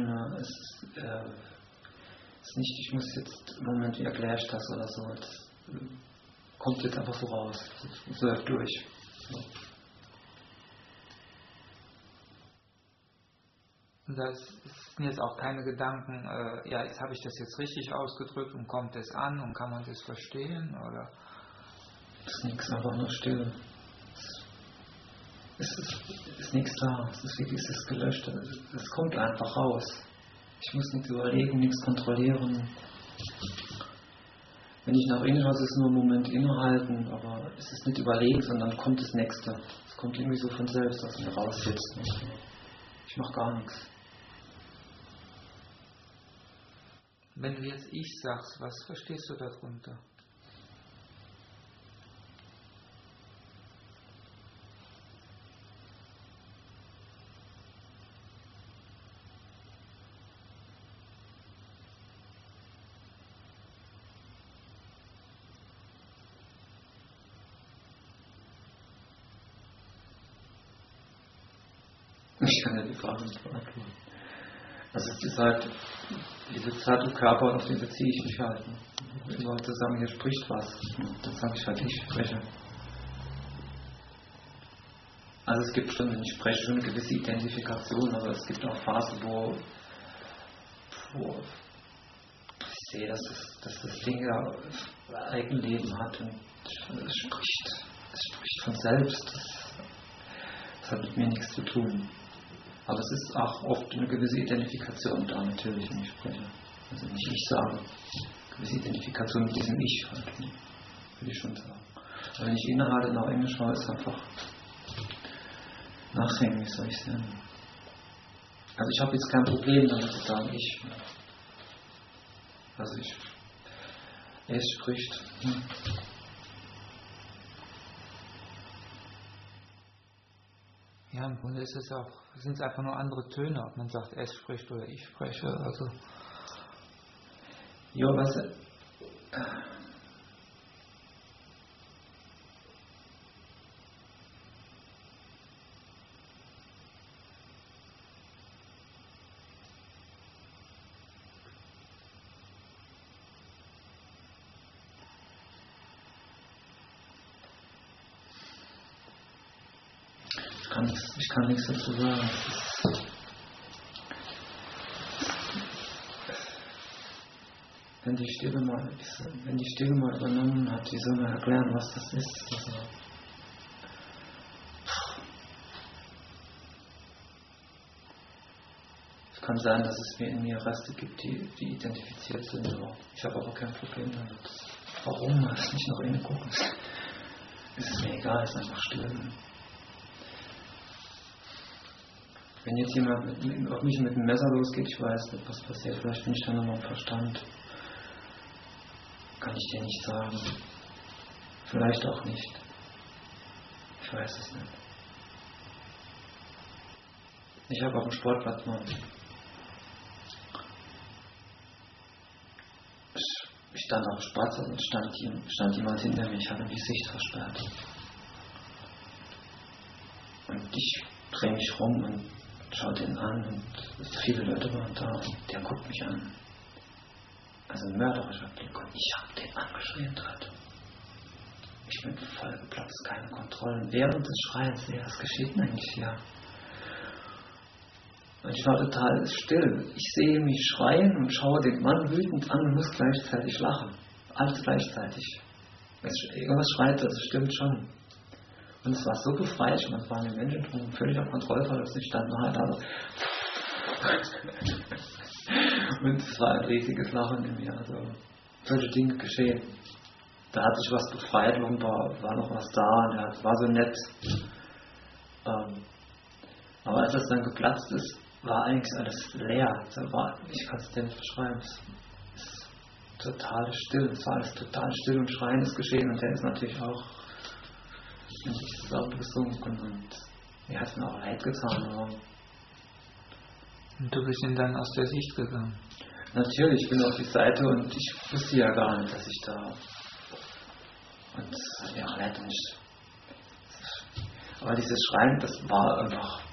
ist nicht, ich muss jetzt im Moment, wie erkläre ich das oder so. Das kommt jetzt einfach so raus. Es läuft durch. So. Und das sind jetzt auch keine Gedanken, ja, jetzt habe ich das jetzt richtig ausgedrückt und kommt es an und kann man das verstehen, oder? Es ist nichts, einfach nur Stille. Es ist nichts da. Es ist wie dieses Gelöschte. Es kommt einfach raus. Ich muss nichts überlegen, nichts kontrollieren. Wenn ich nach innen schaue, ist es nur einen Moment innehalten, aber es ist nicht überlegen, sondern kommt das Nächste. Es kommt irgendwie so von selbst aus mir raus jetzt. Ich mache gar nichts. Wenn du jetzt Ich sagst, was verstehst du darunter? Ich kann ja die Frage nicht beantworten. Also es ist halt diese Zeit im Körper und auf den beziehe ich mich halt. Wenn Leute sagen, hier spricht was, dann sage ich halt, ich spreche. Also es gibt schon, ich spreche schon eine gewisse Identifikation, aber es gibt auch Phasen, wo ich sehe, dass das Ding ja Eigenleben hat und es spricht von selbst. Das hat mit mir nichts zu tun. Aber es ist auch oft eine gewisse Identifikation da, natürlich, wenn ich spreche. Also nicht ich sage, eine gewisse Identifikation mit diesem Ich halt, würde ich schon sagen. Aber wenn ich innehalte nach Englisch schaue, ist es einfach nachhängen, wie soll ich sagen. Also ich habe jetzt kein Problem damit zu sagen, ich. Also es spricht. Ja, im Grunde ist es auch, sind es einfach nur andere Töne, ob man sagt, es spricht oder ich spreche. Also. Ja, was. Ich kann nichts dazu sagen. Wenn die Stille mal übernommen hat, wie soll man erklären, was das ist? Also, es kann sein, dass es in mir Reste gibt, die identifiziert sind. Ich habe aber kein Problem damit. Warum? Lass mich noch hingucken. Es ist mir egal, es ist einfach still. Wenn jetzt jemand auf mich mit einem Messer losgeht, ich weiß nicht, was passiert. Vielleicht bin ich dann nochmal im Verstand. Kann ich dir nicht sagen. Vielleicht auch nicht. Ich weiß es nicht. Ich habe auf dem Sportplatz mal. Ich stand auf dem Sportplatz und stand jemand hinter mir. Ich hatte die Sicht versperrt. Und ich drehe mich rum und schaue den an und viele Leute waren da und der guckt mich an. Also ein mörderischer Blick und ich habe den angeschrien dort. Ich bin voll geplatzt, keine Kontrollen. Während des Schreins, was geschieht denn eigentlich hier? Und ich war total still. Ich sehe mich schreien und schaue den Mann wütend an und muss gleichzeitig lachen. Alles gleichzeitig. Irgendwas schreit, das stimmt schon. Und es war so befreit, man war eine Menschen drum, völlig auf Kontrollverlust, ich stand halt da. Und es war ein riesiges Lachen in mir. Also solche Dinge geschehen. Da hat sich was befreit und war noch was da und war so nett. Aber als es dann geplatzt ist, war eigentlich alles leer. Ich kann es dir nicht beschreiben. Es ist total still. Es war alles total still und Schreien ist geschehen und der ist natürlich auch in sich zusammengesunken und mir hat es mir auch leid getan. Und du bist ihm dann aus der Sicht gegangen? Natürlich, ich bin auf die Seite und ich wusste ja gar nicht, dass ich da. Und es hat mir auch leid nicht. Aber dieses Schreien, das war einfach.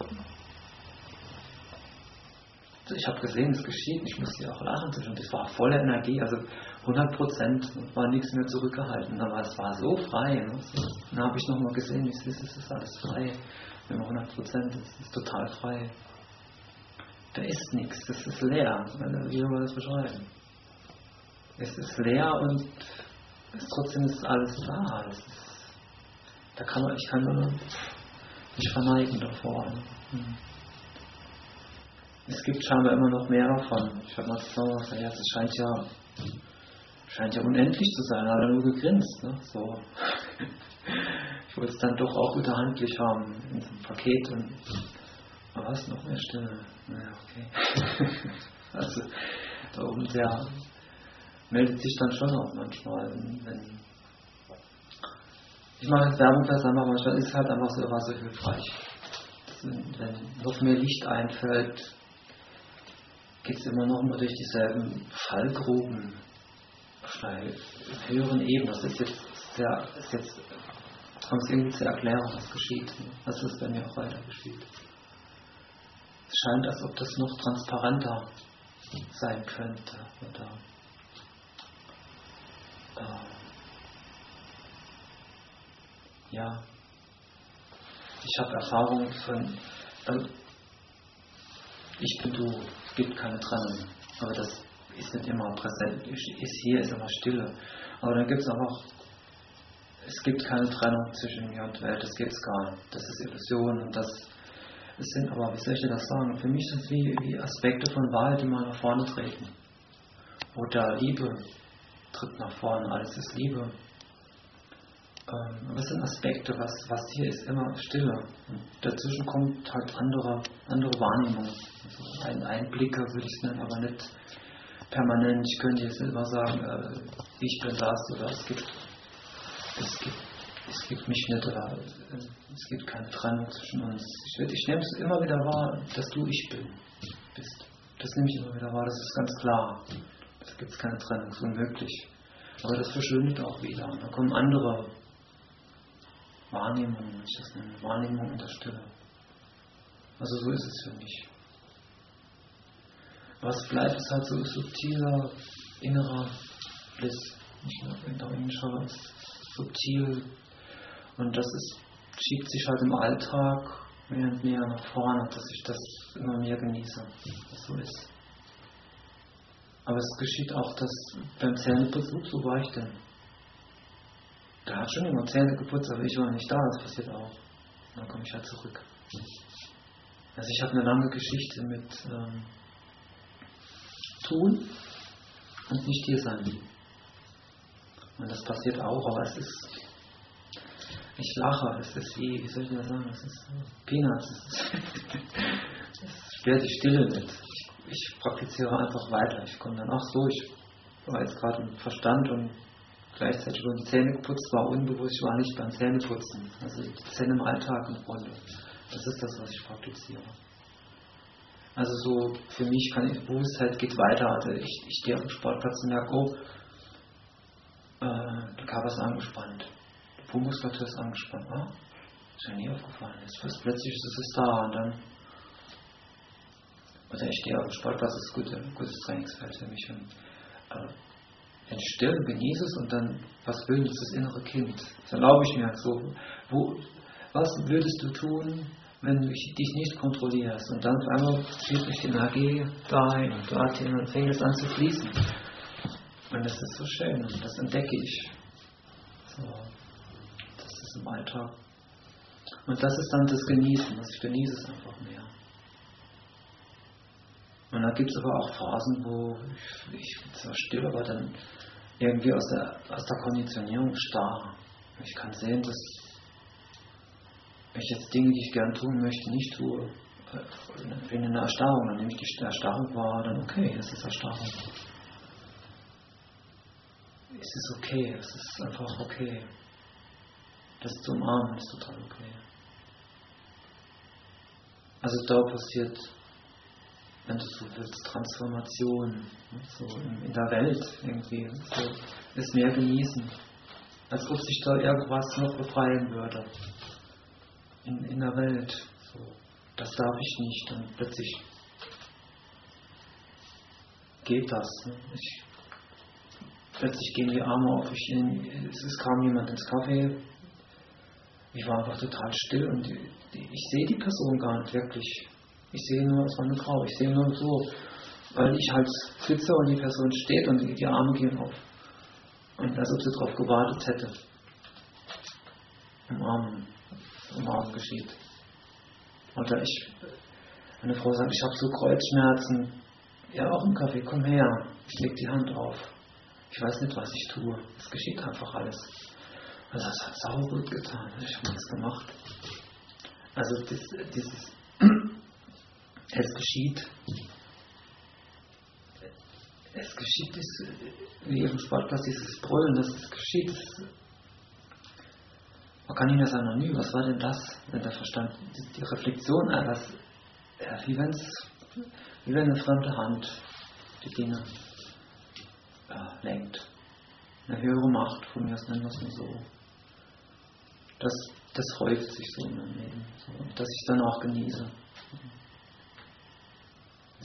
Ich habe gesehen, es geschieht, ich musste ja auch lachen und es war voller Energie, also 100%, war nichts mehr zurückgehalten, aber es war so frei. Ne? Dann habe ich nochmal gesehen, wie es ist alles frei. Wenn man 100%, es ist total frei. Da ist nichts, das ist leer. Wie soll man das beschreiben? Es ist leer und trotzdem ist alles da. Ich kann nur nicht verneigen davor. Ne? Es gibt scheinbar immer noch mehr davon. Ich habe mal gesagt, es scheint ja unendlich zu sein. Da hat er nur gegrinst. Ne? So. Ich wollte es dann doch auch wieder handlich haben in so einem Paket. Aber was noch mehr Stille? Naja, okay. Also da oben der meldet sich dann schon auch manchmal, wenn ich mache jetzt Werbung für Samba, manchmal ist es halt einfach so, war so hilfreich. Wenn noch mehr Licht einfällt, geht es immer noch mal durch dieselben Fallgruben auf einer höheren Ebene. Das ist jetzt um es irgendwie zu erklären, was geschieht. Was ist, wenn mir auch weiter geschieht. Es scheint, als ob das noch transparenter sein könnte. Oder ja, ich habe Erfahrungen von, ich bin du, es gibt keine Trennung. Aber das ist nicht immer präsent, ist hier, ist immer Stille. Aber dann gibt es auch, es gibt keine Trennung zwischen mir und Welt, das gibt es gar nicht. Das ist Illusion und es sind aber, wie soll ich dir das sagen, für mich sind es wie Aspekte von Wahrheit, die mal nach vorne treten. Oder Liebe tritt nach vorne, alles ist Liebe. Aber es sind Aspekte, was hier ist, immer Stille. Und dazwischen kommt halt andere Wahrnehmung. Also Einblicke würde ich es nennen, aber nicht permanent. Ich könnte jetzt immer sagen, ich bin das oder es gibt mich nicht oder es gibt keine Trennung zwischen uns. Ich nehme es immer wieder wahr, dass du ich bist. Das nehme ich immer wieder wahr, das ist ganz klar. Da gibt es keine Trennung, das ist unmöglich. Aber das verschwindet auch wieder. Und da kommen andere Wahrnehmungen, wenn ich das nenne, Wahrnehmung in der Stille. Also so ist es für mich. Was bleibt, ist halt so subtiler, innerer Bliss. Nicht nur innerer, ist subtil. Und das schiebt sich halt im Alltag mehr und mehr nach vorne, dass ich das immer mehr genieße, was so ist. Aber es geschieht auch, dass beim Zähneputzen, so war ich denn? Da hat schon jemand Zähne geputzt, aber ich war nicht da, das passiert auch. Und dann komme ich halt zurück. Also ich habe eine lange Geschichte mit tun und nicht hier sein. Und das passiert auch, aber es ist, ich lache, es ist wie soll ich das sagen, es ist Peanuts, es stört die Stille nicht. Ich praktiziere einfach weiter, ich komme dann, ach so, ich war jetzt gerade im Verstand und gleichzeitig wurden die Zähne geputzt, war unbewusst, ich war nicht beim Zähneputzen. Also die Zähne im Alltag im Grunde. Das ist das, was ich praktiziere. Also so, für mich kann ich, Bewusstheit geht weiter. Also ich stehe auf dem Sportplatz und merke, oh, der Körper ist angespannt. Die Po-Muskulatur ist angespannt. Ah, ist mir nie aufgefallen. Jetzt plötzlich ist es da und dann. Oder ich stehe auf dem Sportplatz, das ist ein gutes Trainingsfeld für mich. Und, wenn ich still genieße es und dann, was will das innere Kind? Das erlaube ich mir so. Was würdest du tun, wenn du dich nicht kontrollierst? Und dann auf einmal zieht sich die Energie dahin und dorthin und fängt es an zu fließen. Und das ist so schön und das entdecke ich. So, das ist im Alltag. Und das ist dann das Genießen, ich genieße es einfach mehr. Und dann gibt es aber auch Phasen, wo ich zwar still, aber dann irgendwie aus der Konditionierung starr. Ich kann sehen, dass ich jetzt Dinge, die ich gern tun möchte, nicht tue. Wegen einer Erstarrung, dann nehme ich die Erstarrung wahr, dann okay, es ist Erstarrung. Es ist okay, es ist einfach okay. Das zu umarmen ist total okay. Also da passiert, wenn du so willst, Transformation, so in der Welt irgendwie, so es mehr genießen, als ob sich da irgendwas noch befreien würde in der Welt. So, das darf ich nicht, und plötzlich geht das. Plötzlich gehen die Arme auf, es kam jemand ins Café, ich war einfach total still und ich sehe die Person gar nicht wirklich. Ich sehe nur, es war eine Frau, ich sehe nur so, weil ich halt sitze und die Person steht und die Arme gehen auf. Und als ob sie darauf gewartet hätte. Umarmen geschieht. Oder eine Frau sagt, ich habe so Kreuzschmerzen. Ja, auch im Café, komm her. Ich leg die Hand auf. Ich weiß nicht, was ich tue. Es geschieht einfach alles. Also das hat sau gut getan. Ich habe das gemacht. Also dieses es geschieht, wie auf dem Sportplatz, dieses Brüllen, das geschieht. Man kann nicht mehr sagen, anonym, was war denn das, wenn der Verstand, die Reflexion etwas, wie wenn eine fremde Hand die Dinge lenkt. Eine höhere Macht, von mir aus nennen wir es mal so. Das häuft sich so in meinem Leben, so, dass ich dann auch genieße.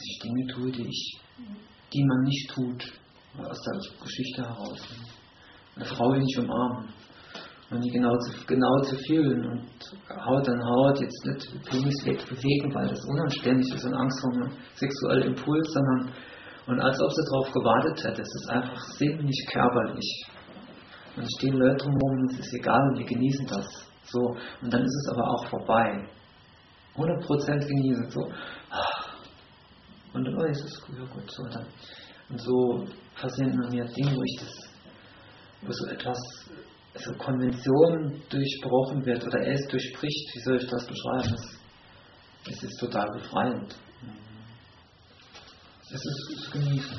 ich Dinge tue, die man nicht tut, aus der Geschichte heraus. Eine Frau will nicht umarmen und die genau zu fühlen und Haut an Haut, jetzt nicht Penis wegbewegen, weil das unanständig ist und Angst vor einem sexuellen Impuls, sondern und als ob sie darauf gewartet hätte. Es ist einfach sinnlich körperlich. Und es stehen Leute drumherum, es ist egal und die genießen das. So. Und dann ist es aber auch vorbei. 100% genießen. So. Und dann ist es gut, ja gut. So. Und so passieren bei mir Dinge, wo so etwas, so Konvention durchbrochen wird oder es durchbricht. Wie soll ich das beschreiben? Es ist total befreiend. Es ist genießen.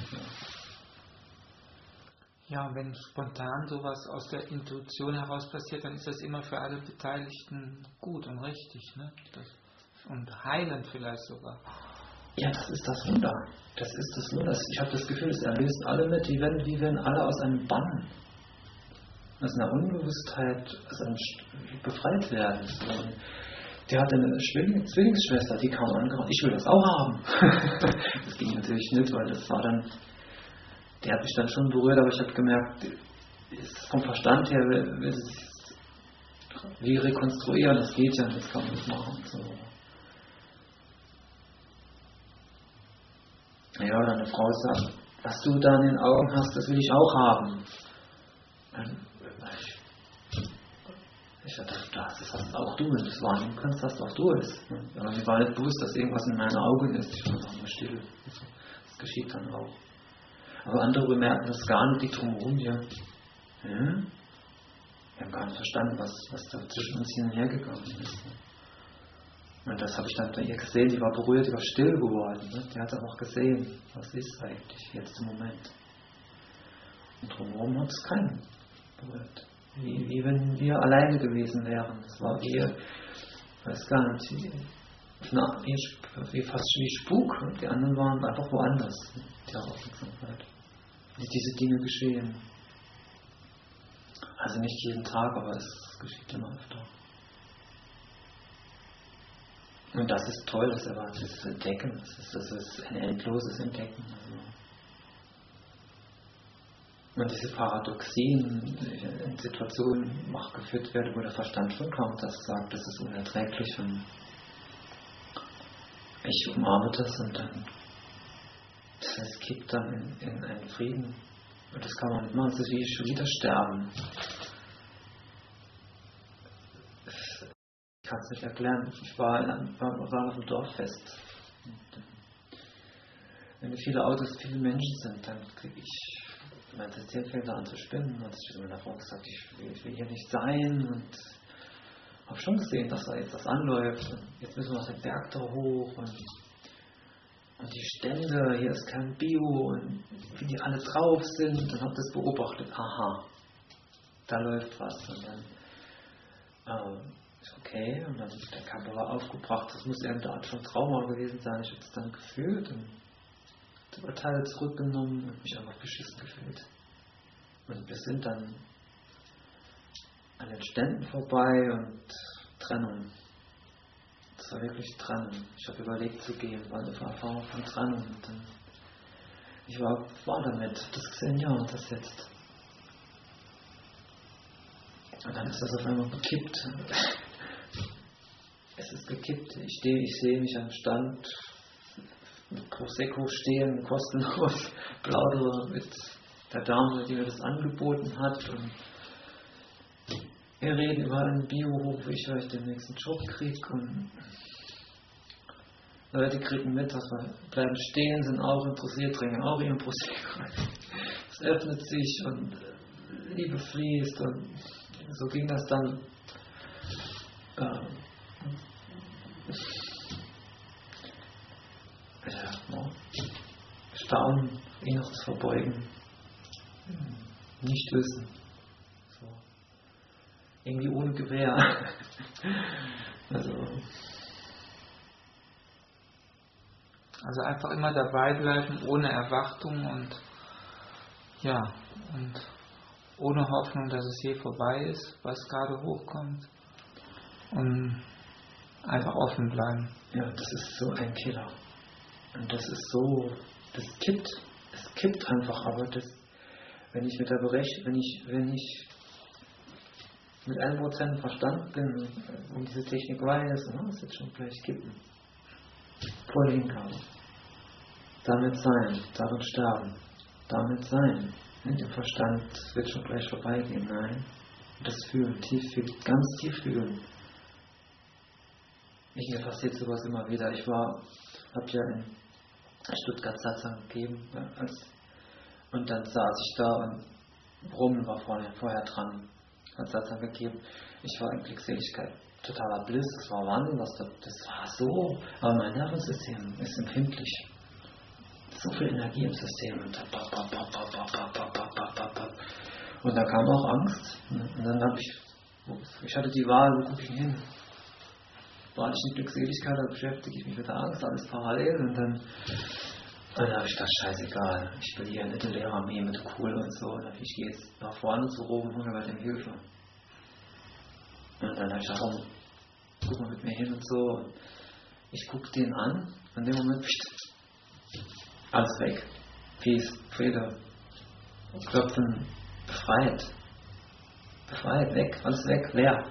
Ja, und wenn spontan sowas aus der Intuition heraus passiert, dann ist das immer für alle Beteiligten gut und richtig, ne? Und heilend vielleicht sogar. Ja, das ist das Wunder. Das ist das Wunder. Ich habe das Gefühl, es erlöst alle mit, wie wenn alle aus einem Bann, aus einer Unbewusstheit befreit werden. Der hatte eine Zwillingsschwester, die kam angerannt, ich will das auch haben. Das ging natürlich nicht, weil das war dann, der hat mich dann schon berührt, aber ich habe gemerkt, vom Verstand her will es wie rekonstruieren, das geht ja nicht, das kann man nicht machen. So. Ja, oder eine Frau sagt, was du da in den Augen hast, das will ich auch haben. Ich dachte, das hast auch du, wenn du es wahrnehmen kannst, hast auch du es. Aber mir war nicht bewusst, dass irgendwas in meinen Augen ist. Ich war einfach nur still. Das geschieht dann auch. Aber andere bemerken das gar nicht, die drumherum hier. Wir haben gar nicht verstanden, was da zwischen uns hin und her gegangen ist. Und das habe ich dann bei ihr gesehen, die war berührt, die war still geworden. Die hat auch gesehen, was ist eigentlich jetzt im Moment. Und drumherum hat es keinen berührt. Wie wenn wir alleine gewesen wären. Es war wie, ich weiß gar nicht, wie fast wie Spuk. Und die anderen waren einfach woanders. Die Aufmerksamkeit. Wie diese Dinge geschehen. Also nicht jeden Tag, aber es geschieht immer öfter. Und das ist toll, das ist Entdecken. Das ist ein endloses Entdecken. Und diese Paradoxien in Situationen geführt werden, wo der Verstand schon kommt, das sagt, das ist unerträglich und ich umarme das und dann es kippt dann in einen Frieden. Und das kann man nicht machen, das ist wie schon wieder sterben. Ich kann es nicht erklären. Ich war auf einem Dorffest. Und wenn viele Autos, viele Menschen sind, dann kriege ich mein System fängt an zu spinnen und ich habe meiner Frau gesagt, ich will hier nicht sein und habe schon gesehen, dass da jetzt was anläuft und jetzt müssen wir auf den Berg da hoch und die Stände, hier ist kein Bio und wie die alle drauf sind und habe das beobachtet, aha, da läuft was und dann ist okay und dann der Körper war aufgebracht, das muss irgendeine Art von Trauma gewesen sein, ich habe es dann gefühlt und Teile zurückgenommen und mich einfach beschissen gefühlt. Und wir sind dann an den Ständen vorbei und Trennung. Das war wirklich Trennung. Ich habe überlegt zu gehen, war eine Erfahrung von Trennung. Und dann, ich war damit, habe das gesehen, ja, und das jetzt. Und dann ist das auf einmal gekippt. Es ist gekippt. Ich sehe mich am Stand mit Prosecco stehen, kostenlos, plaudere mit der Dame, die mir das angeboten hat und wir reden über einen Biohof, ich vielleicht den nächsten Job kriege und Leute kriegen mit, dass wir bleiben stehen, sind auch interessiert, trinken auch ihren Prosecco. Es öffnet sich und Liebe fließt und so ging das dann Staunen, ihn noch zu verbeugen, nicht wissen, so. Irgendwie ohne Gewehr, also einfach immer dabei bleiben, ohne Erwartung und ohne Hoffnung, dass es je vorbei ist, was gerade hochkommt und einfach offen bleiben. Ja, das ist so ein Killer. Und das ist so, es kippt einfach, aber wenn ich mit 1% Verstand bin und diese Technik weiß, es wird schon gleich kippen. Voll Hingabe. Damit sein, darin sterben, damit sein. Mit dem Verstand wird schon gleich vorbeigehen, nein. Das Fühlen, ganz tief fühlen. Mir passiert sowas immer wieder. Ich habe ja in Stuttgart Satsang gegeben, und dann saß ich da und Brummen war vorher dran, hat Satsang gegeben. Ich war in Glückseligkeit, totaler Bliss, es war Wandel, das war so, aber mein Nervensystem ist empfindlich. So viel Energie im System und da kam auch Angst. Und dann habe ich hatte die Wahl, wo gucke ich hin? War ich in Glückseligkeit, da beschäftige ich mich mit der Angst, alles parallel und dann habe ich gedacht, scheißegal, ich will hier nicht Lehrerarmee mit cool und so, und ich gehe jetzt nach vorne zu Rom und hole mir bei dem Hilfe. Und dann habe ich gedacht, guck mal mit mir hin und so. Und ich gucke den an und in dem Moment alles weg. Peace, Friede, Klopfen, befreit, weg, alles weg, leer.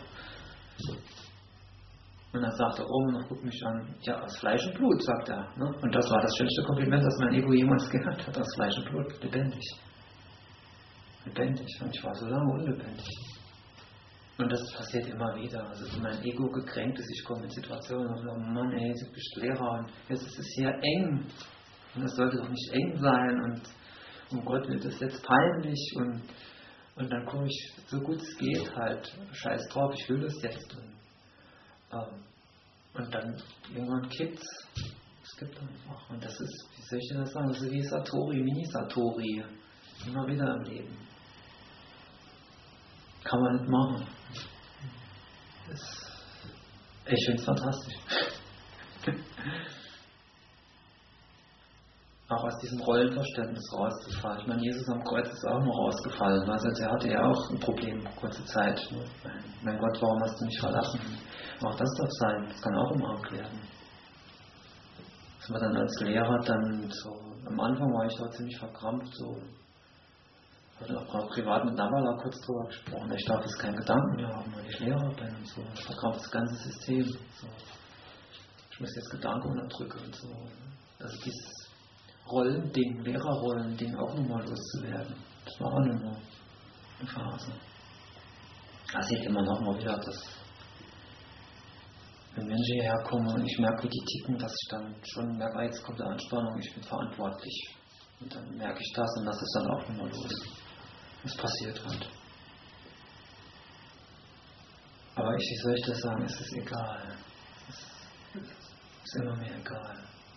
Und dann sagt er oben und guckt mich an, ja, aus Fleisch und Blut, sagt er. Ne? Und das war das schönste Kompliment, das mein Ego jemals gehört hat, aus Fleisch und Blut, lebendig. Lebendig. Und ich war so lange unlebendig. Und das passiert immer wieder. Also wenn mein Ego gekränkt ist, ich komme in Situationen und sage, Mann, ey, du bist Lehrer und jetzt ist es hier eng. Und das sollte doch nicht eng sein und um Gott wird das jetzt peinlich und dann komme ich, so gut es geht halt, scheiß drauf, ich will das jetzt. Und dann irgendwann kippt's. Es gibt einfach. Und das ist, wie soll ich denn das sagen, das ist wie Satori, Mini-Satori. Immer wieder im Leben. Kann man nicht machen. Ich finde es fantastisch. Auch aus diesem Rollenverständnis rauszufallen. Ich meine, Jesus am Kreuz ist auch noch rausgefallen. Also er hatte ja auch ein Problem, kurze Zeit. Mein Gott, warum hast du mich verlassen? Auch das darf sein, das kann auch umarmt werden. Dass man dann als Lehrer dann so, am Anfang war ich da ziemlich verkrampft, so. Ich hatte auch privat mit Nabala kurz drüber gesprochen. Ich darf jetzt keinen Gedanken mehr haben, weil ich Lehrer bin und so. Ich verkrampft das ganze System. So. Ich muss jetzt Gedanken unterdrücken und so. Also dieses Rollending, Lehrerrollending auch nochmal loszuwerden. Das war auch nur eine Phase. Da sehe ich immer noch mal wieder, dass wenn Menschen hierher kommen und ich merke, wie die ticken, dass ich dann schon merke, jetzt kommt eine Anspannung, ich bin verantwortlich. Und dann merke ich das und das ist dann auch nochmal los. Das passiert halt. Aber wie soll ich das sagen, es ist egal. Es ist immer mehr egal.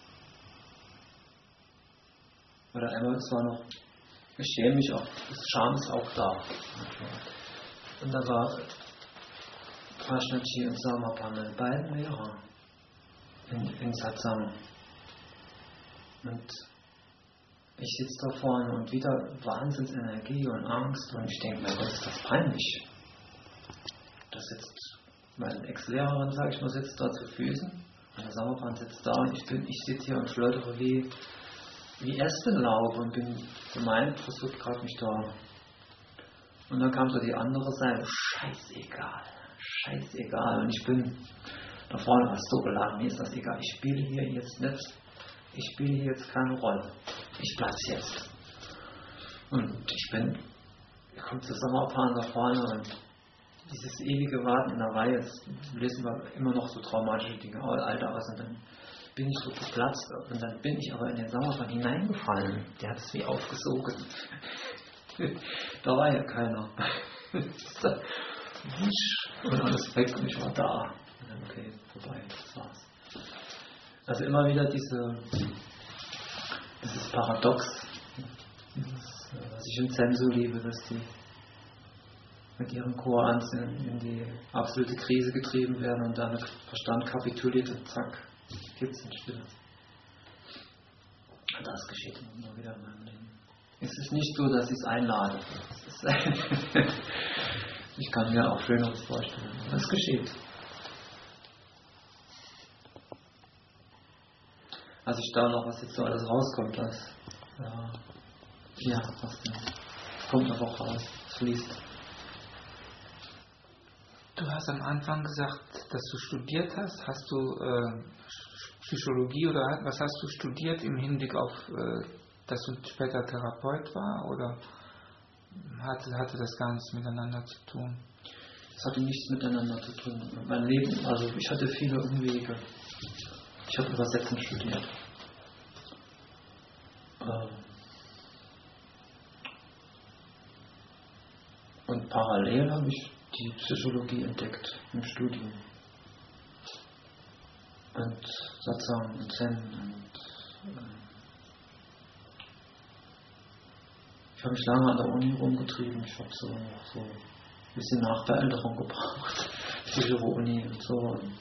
Oder einmal, es war noch, ich schäme mich auch, das Scham ist auch da. Und da war Prajnaji und Samapan, beiden Lehrer in Satsang. Und ich sitze da vorne und wieder Wahnsinnsenergie und Angst und ich denke, mein Gott, ist das peinlich. Da sitzt meine Ex-Lehrerin, sage ich mal, sitzt da zu Füßen und der Samapan sitzt da und ich sitze hier und schleudere wie Espenlaub und bin gemeint, versucht gerade mich da. Und dann kam so die andere Seite, scheißegal. Und ich bin da vorne was so geladen, mir ist das egal. Ich spiele hier jetzt keine Rolle. Ich platze jetzt. Und ich komme zu Samapan da vorne und dieses ewige Warten in der Reihe, jetzt lesen wir immer noch so traumatische Dinge, Alter aus und dann bin ich so geplatzt und dann bin ich aber in den Samapan hineingefallen. Der hat es wie aufgesogen. Da war ja keiner. Und alles weg und ich war da. Und dann, okay, vorbei, das war's. Also immer wieder dieses Paradox, was ich im Zen so liebe, dass die mit ihren Koans in die absolute Krise getrieben werden und dann mit Verstand kapituliert und zack, gibt's eine Stille. Und das geschieht immer wieder in meinem Leben. Es ist nicht so, dass ich es einlade. Ich kann mir auch Schöneres vorstellen. Es geschieht. als ich da noch, was jetzt so alles rauskommt, was denn? Es kommt einfach raus, es fließt. Du hast am Anfang gesagt, dass du studiert hast. Hast du Psychologie oder was hast du studiert im Hinblick auf, dass du später Therapeut war? Oder hatte das gar nichts miteinander zu tun? Das hatte nichts miteinander zu tun. Mein Leben, also ich hatte viele Umwege. Ich habe Übersetzen studiert. Und parallel habe ich die Psychologie entdeckt im Studium. Und Satsang und Zen. Und ich habe mich lange an der Uni rumgetrieben. Ich habe so ein bisschen Nachbeälterung gebraucht. Psycho-Uni und so. Und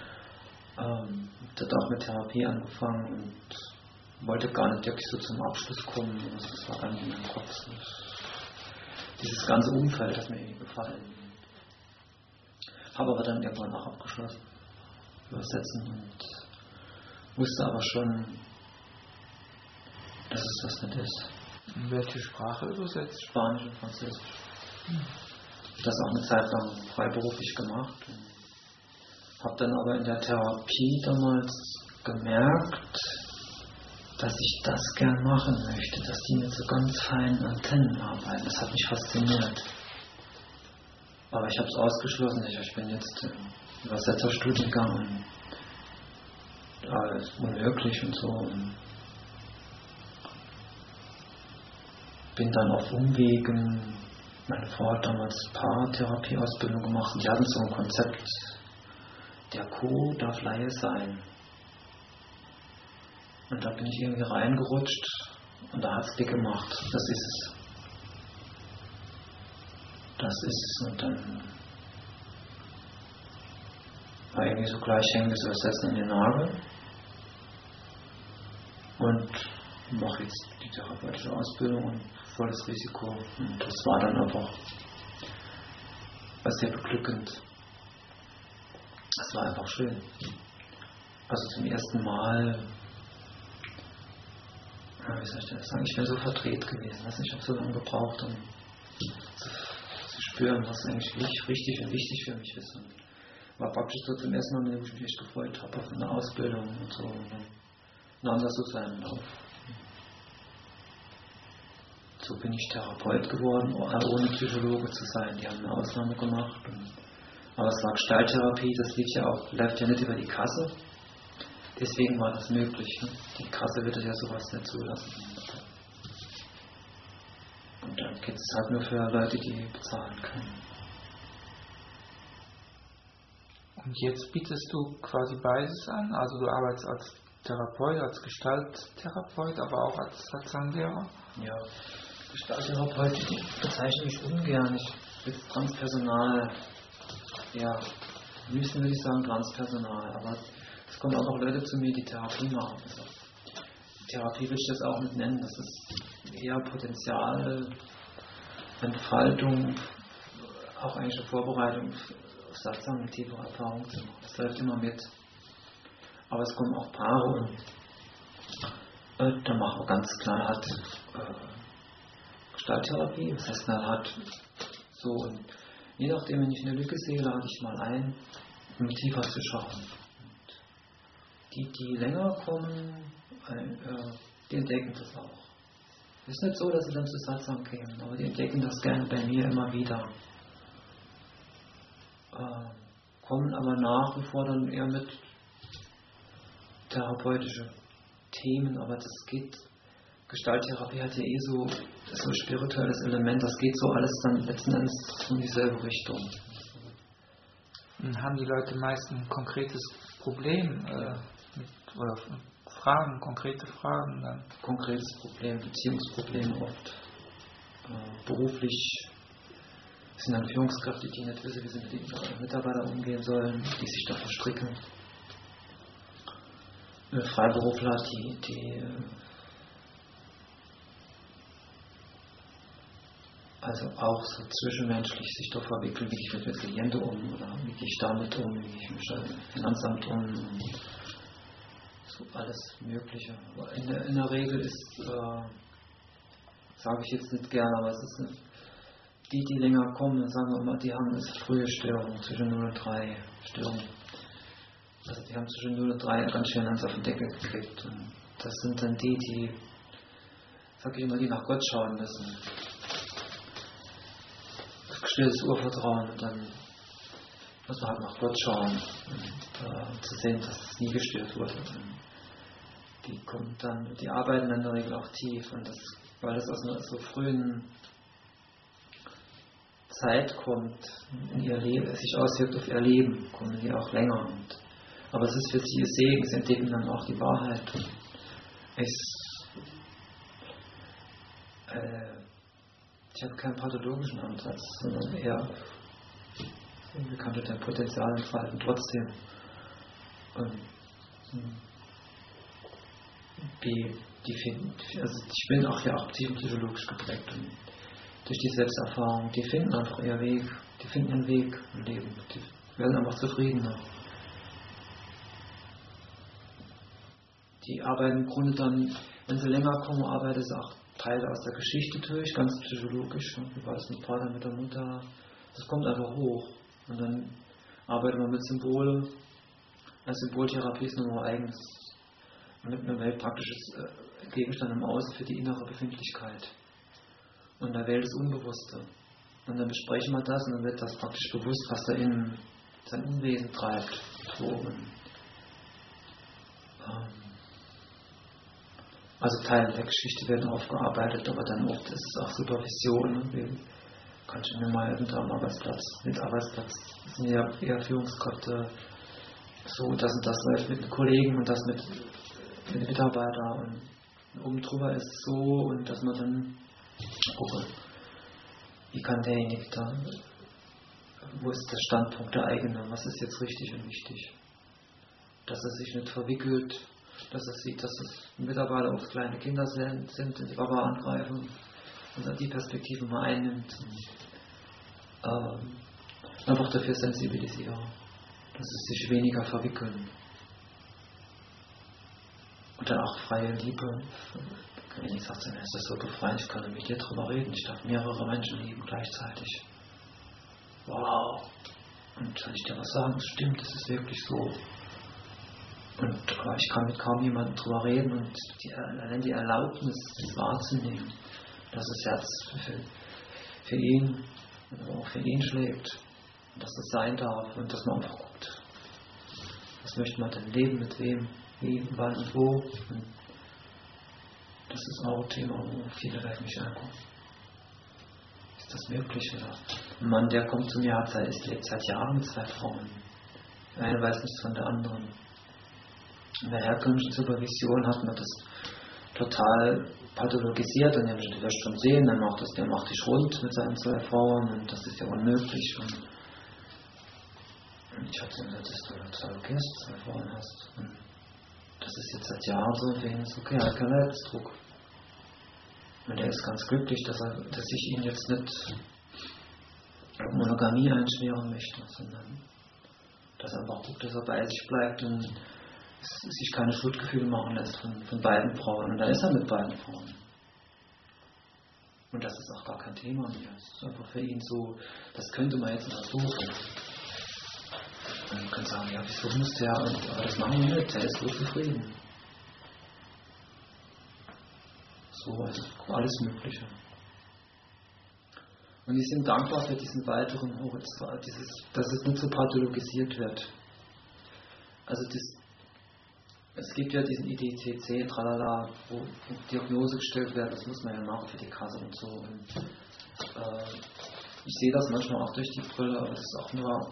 dort auch mit Therapie angefangen und wollte gar nicht wirklich so zum Abschluss kommen. Das war dann in meinem Kopf. Dieses ganze Umfeld hat mir irgendwie gefallen. Habe aber dann irgendwann auch abgeschlossen. Übersetzen und wusste aber schon, dass es das nicht ist. In welche Sprache übersetzt? Spanisch und Französisch. Das auch eine Zeit lang freiberuflich gemacht. Habe dann aber in der Therapie damals gemerkt, dass ich das gern machen möchte, dass die mit so ganz feinen Antennen arbeiten. Das hat mich fasziniert. Aber ich habe es ausgeschlossen. Ich bin jetzt im Übersetzerstudiengang und alles unmöglich und so. Und bin dann auf Umwegen. Meine Frau hat damals Paartherapieausbildung gemacht und die hatten so ein Konzept, der Co darf Laie sein. Und da bin ich irgendwie reingerutscht und da hat es Klick gemacht. Das ist es. Das ist es. Und dann war irgendwie so gleich hängen das Übersetzen in den Nagel. Und mache jetzt die therapeutische Ausbildung und volles Risiko. Und das war dann einfach sehr beglückend. Es war einfach schön. Also zum ersten Mal, wie soll ich das sagen, ich wäre so verdreht gewesen. Ich habe so lange gebraucht, um zu spüren, was eigentlich richtig und wichtig für mich ist. Und war praktisch so zum ersten Mal, wo ich mich echt gefreut habe auf eine Ausbildung und so. Und dann anders zu sein auch. So bin ich Therapeut geworden, ohne Psychologe zu sein. Die haben eine Ausnahme gemacht. Aber es war Gestalttherapie, das läuft ja nicht über die Kasse. Deswegen war das möglich. Ne? Die Kasse würde ja sowas nicht zulassen. Und dann geht es halt nur für Leute, die bezahlen können. Und jetzt bietest du quasi beides an? Also du arbeitest als Therapeut, als Gestalttherapeut, aber auch als Satsang-Lehrer? Ja, Gestalttherapeut bezeichne ich ungern. Ich bin transpersonal. Ja, am liebsten würde ich sagen transpersonal, aber es kommen auch noch Leute zu mir, die Therapie machen. Also, Therapie will ich das auch nicht nennen, das ist eher Potenzial, Entfaltung, auch eigentlich eine Vorbereitung auf Satsang mit tiefer Erfahrung zu machen. Das läuft immer mit. Aber es kommen auch Paare und da machen wir ganz knallhart Gestalttherapie, das heißt knallhart so. Und je nachdem, wenn ich eine Lücke sehe, lade ich mal ein, um tiefer zu schauen. Die länger kommen, die entdecken das auch. Es ist nicht so, dass sie dann zu Satsang kämen, aber die entdecken das gerne bei mir immer wieder. Kommen aber nach wie vor dann eher mit therapeutische Themen, aber das geht, Gestalttherapie hat ja so ein spirituelles Element, das geht so alles dann letzten Endes in dieselbe Richtung. Haben die Leute meist ein konkretes Problem oder Fragen, konkrete Fragen dann? Konkretes Problem, Beziehungsproblem oft. Beruflich sind dann Führungskräfte, die nicht wissen, wie sie mit den Mitarbeitern umgehen sollen, die sich da verstricken. Freiberufler, die also auch so zwischenmenschlich sich doch verwickeln, wie gehe ich mit Klienten um oder wie gehe ich damit um, wie gehe ich mit dem Finanzamt um. so alles Mögliche. Aber in der Regel ist, sage ich jetzt nicht gerne, aber es ist die länger kommen, sagen wir immer, die haben eine frühe Störung, zwischen 0 und 3 Störungen. Also die haben zwischen 0 und 3 ganz schön ans auf den Deckel gekriegt. Und das sind dann die, sag ich immer, die nach Gott schauen müssen. Stilles Urvertrauen, und dann muss man halt nach Gott schauen und zu sehen, dass es nie gestört wurde. Die arbeiten in der Regel auch tief, und weil das aus einer so frühen Zeit kommt, in ihr Leben, es sich auswirkt auf ihr Leben, kommen die auch länger. Aber es ist für sie ihr Segen, sie entdecken dann auch die Wahrheit. Ich habe keinen pathologischen Ansatz, sondern eher, wie kann man dein Potenzial entfalten trotzdem. Und ich bin auch ja auch psychologisch geprägt, und durch die Selbsterfahrung, die finden einfach ihren Weg im Leben, die werden einfach zufriedener. Die arbeiten im Grunde dann, wenn sie länger kommen, arbeiten sie auch Teile aus der Geschichte durch, ganz psychologisch. Wie war das mit Vater, mit der Mutter? Das kommt einfach hoch. Und dann arbeitet man mit Symbolen. Also Symboltherapie ist nur eigenes, mit einer Welt praktisches Gegenstand im Außen für die innere Befindlichkeit. Und der Welt ist Unbewusste. Und dann besprechen wir das, und dann wird das praktisch bewusst, was da innen sein Unwesen treibt. Also Teile der Geschichte werden aufgearbeitet, aber dann oft ist es auch Supervision. Wie kann ich mir mal am Arbeitsplatz, das sind ja eher Führungskräfte, so das und das läuft mit den Kollegen und das mit den Mitarbeitern, und oben drüber ist es so, und dass man dann gucke, wie kann derjenige da, wo ist der Standpunkt der eigene, was ist jetzt richtig und wichtig, dass er sich nicht verwickelt, dass er sieht, dass es Mitarbeiter oft kleine Kinder sind und die Papa angreifen, und dann die Perspektive mal einnimmt. Einfach dafür sensibilisieren, dass sie sich weniger verwickeln. Und dann auch freie Liebe. Wenn ich sage, dann ist das so befreiend, ich kann mit dir drüber reden, ich darf mehrere Menschen lieben gleichzeitig. Wow! Und soll ich dir was sagen? Das stimmt, das ist wirklich so. Und ich kann mit kaum jemandem drüber reden, und allein die Erlaubnis, das wahrzunehmen, dass das Herz für ihn und auch für ihn schlägt, und dass es sein darf, und dass man einfach guckt, was möchte man denn leben, mit wem, wie, wann und wo. Und das ist auch ein Thema, wo viele vielleicht mich angucken. Ist das möglich? Oder ein Mann, der kommt zu mir, lebt seit Jahren mit 2 Frauen. Die eine weiß nichts von der anderen. In der herkömmlichen Supervision hat man das total pathologisiert, und du wirst schon sehen, der macht dich rund mit seinen 2 Frauen, und das ist ja unmöglich. Und ich habe gesagt, dass du total okay, dass du 2 Frauen hast. Und das ist jetzt seit Jahren so, und für ihn ist okay, er hat keinen Leidensdruck. Und er ist ganz glücklich, dass ich ihn jetzt nicht Monogamie einschweren möchte, sondern dass er einfach guckt, dass er bei sich bleibt und sich keine Schuldgefühle machen lässt von beiden Frauen. Und da ist er mit beiden Frauen. Und das ist auch gar kein Thema mehr. Es ist einfach für ihn so, das könnte man jetzt untersuchen. Und man kann sagen, ja, wieso muss der, aber das machen wir nicht, der ist so zufrieden. So, also alles Mögliche. Und die sind dankbar für diesen weiteren Horizont, dass es nicht so pathologisiert wird. Also es gibt ja diesen IDCC, tralala, wo Diagnose gestellt wird, das muss man ja machen für die Kasse und so. Und, ich sehe das manchmal auch durch die Brille, aber das ist auch nur,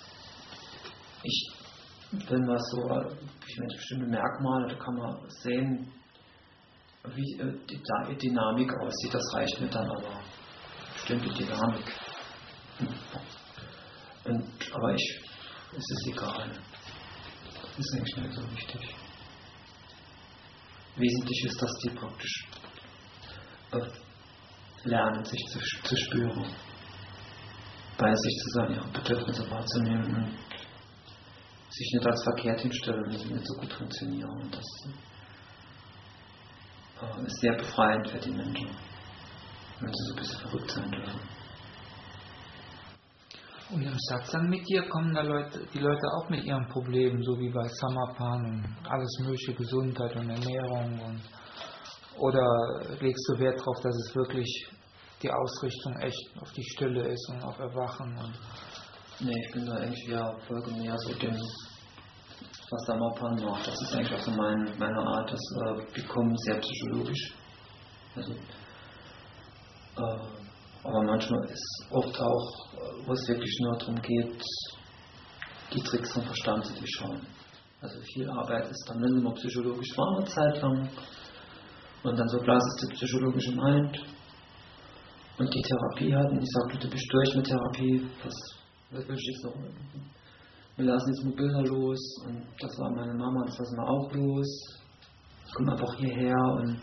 wenn man so, bestimmte Merkmale, da kann man sehen, wie die Dynamik aussieht, das reicht mir dann aber. Bestimmte Dynamik. Aber es ist egal. Das ist eigentlich nicht so wichtig. Wesentlich ist, dass die praktisch lernen, sich zu spüren, bei sich zu sein, ihre Bedürfnisse wahrzunehmen und sich nicht als verkehrt hinstellen, wenn sie nicht so gut funktionieren. Und das ist sehr befreiend für die Menschen, wenn sie so ein bisschen verrückt sein dürfen. Und im Satsang mit dir kommen da die Leute auch mit ihren Problemen, so wie bei Samapan und alles mögliche, Gesundheit und Ernährung. Oder legst du Wert darauf, dass es wirklich die Ausrichtung echt auf die Stille ist und auf Erwachen? Nee, ich bin da eigentlich ja folge mehr so dem, was Samapan macht. Das ist eigentlich auch so meine Art, das bekommen sehr psychologisch. Also, aber manchmal ist oft auch, wo es wirklich nur darum geht, die Tricks vom Verstand zu durchschauen. Also viel Arbeit ist dann nicht immer psychologisch war eine Zeit lang und dann so klar ist die psychologische Mind und die Therapie hat und ich sage, du bist durch mit Therapie, was will ich jetzt noch? Wir lassen jetzt mal Bilder los und das war meine Mama, das lassen wir auch los. Komm einfach hierher und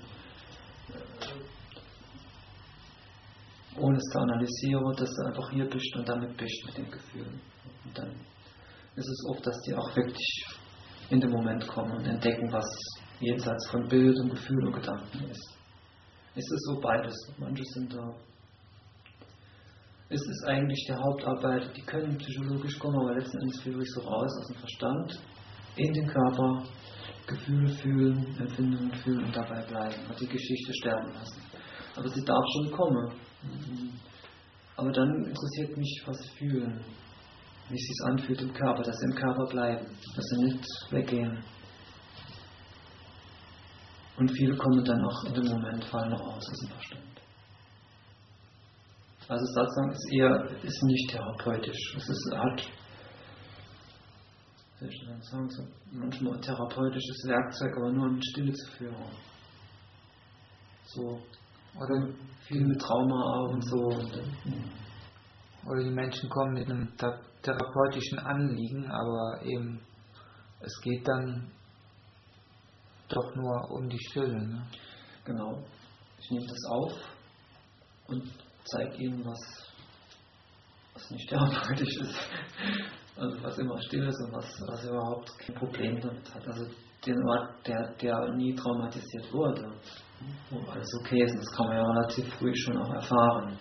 ohne es zu analysieren, dass du einfach hier bist und damit bist mit dem Gefühl. Und dann ist es oft, dass die auch wirklich in den Moment kommen und entdecken, was jenseits von Bild und Gefühl und Gedanken ist. Es ist so beides. Manche sind da. Es ist eigentlich die Hauptarbeit, die können psychologisch kommen, aber letzten Endes fühle ich so raus aus dem Verstand, in den Körper, Gefühle fühlen, Empfindungen fühlen und dabei bleiben und die Geschichte sterben lassen. Aber sie darf schon kommen. Aber dann interessiert mich, was sie fühlen, wie es sich anfühlt im Körper, dass sie im Körper bleiben, dass sie nicht weggehen. Und viele kommen dann auch in dem Moment, fallen raus aus dem Verstand. Also Satsang ist nicht therapeutisch. Es ist eine Art, soll ich dann sagen, so manchmal ein therapeutisches Werkzeug, aber nur um in Stille zu führen. So. Oder viel mit Trauma und so. Oder die Menschen kommen mit einem therapeutischen Anliegen, aber eben es geht dann doch nur um die Stille. Ne? Genau. Ich nehme das auf und zeige ihnen, was nicht therapeutisch ist. Also was immer still ist und was überhaupt kein Problem damit hat. Also den Ort, der nie traumatisiert wurde, wo alles okay ist, das kann man ja relativ früh schon auch erfahren.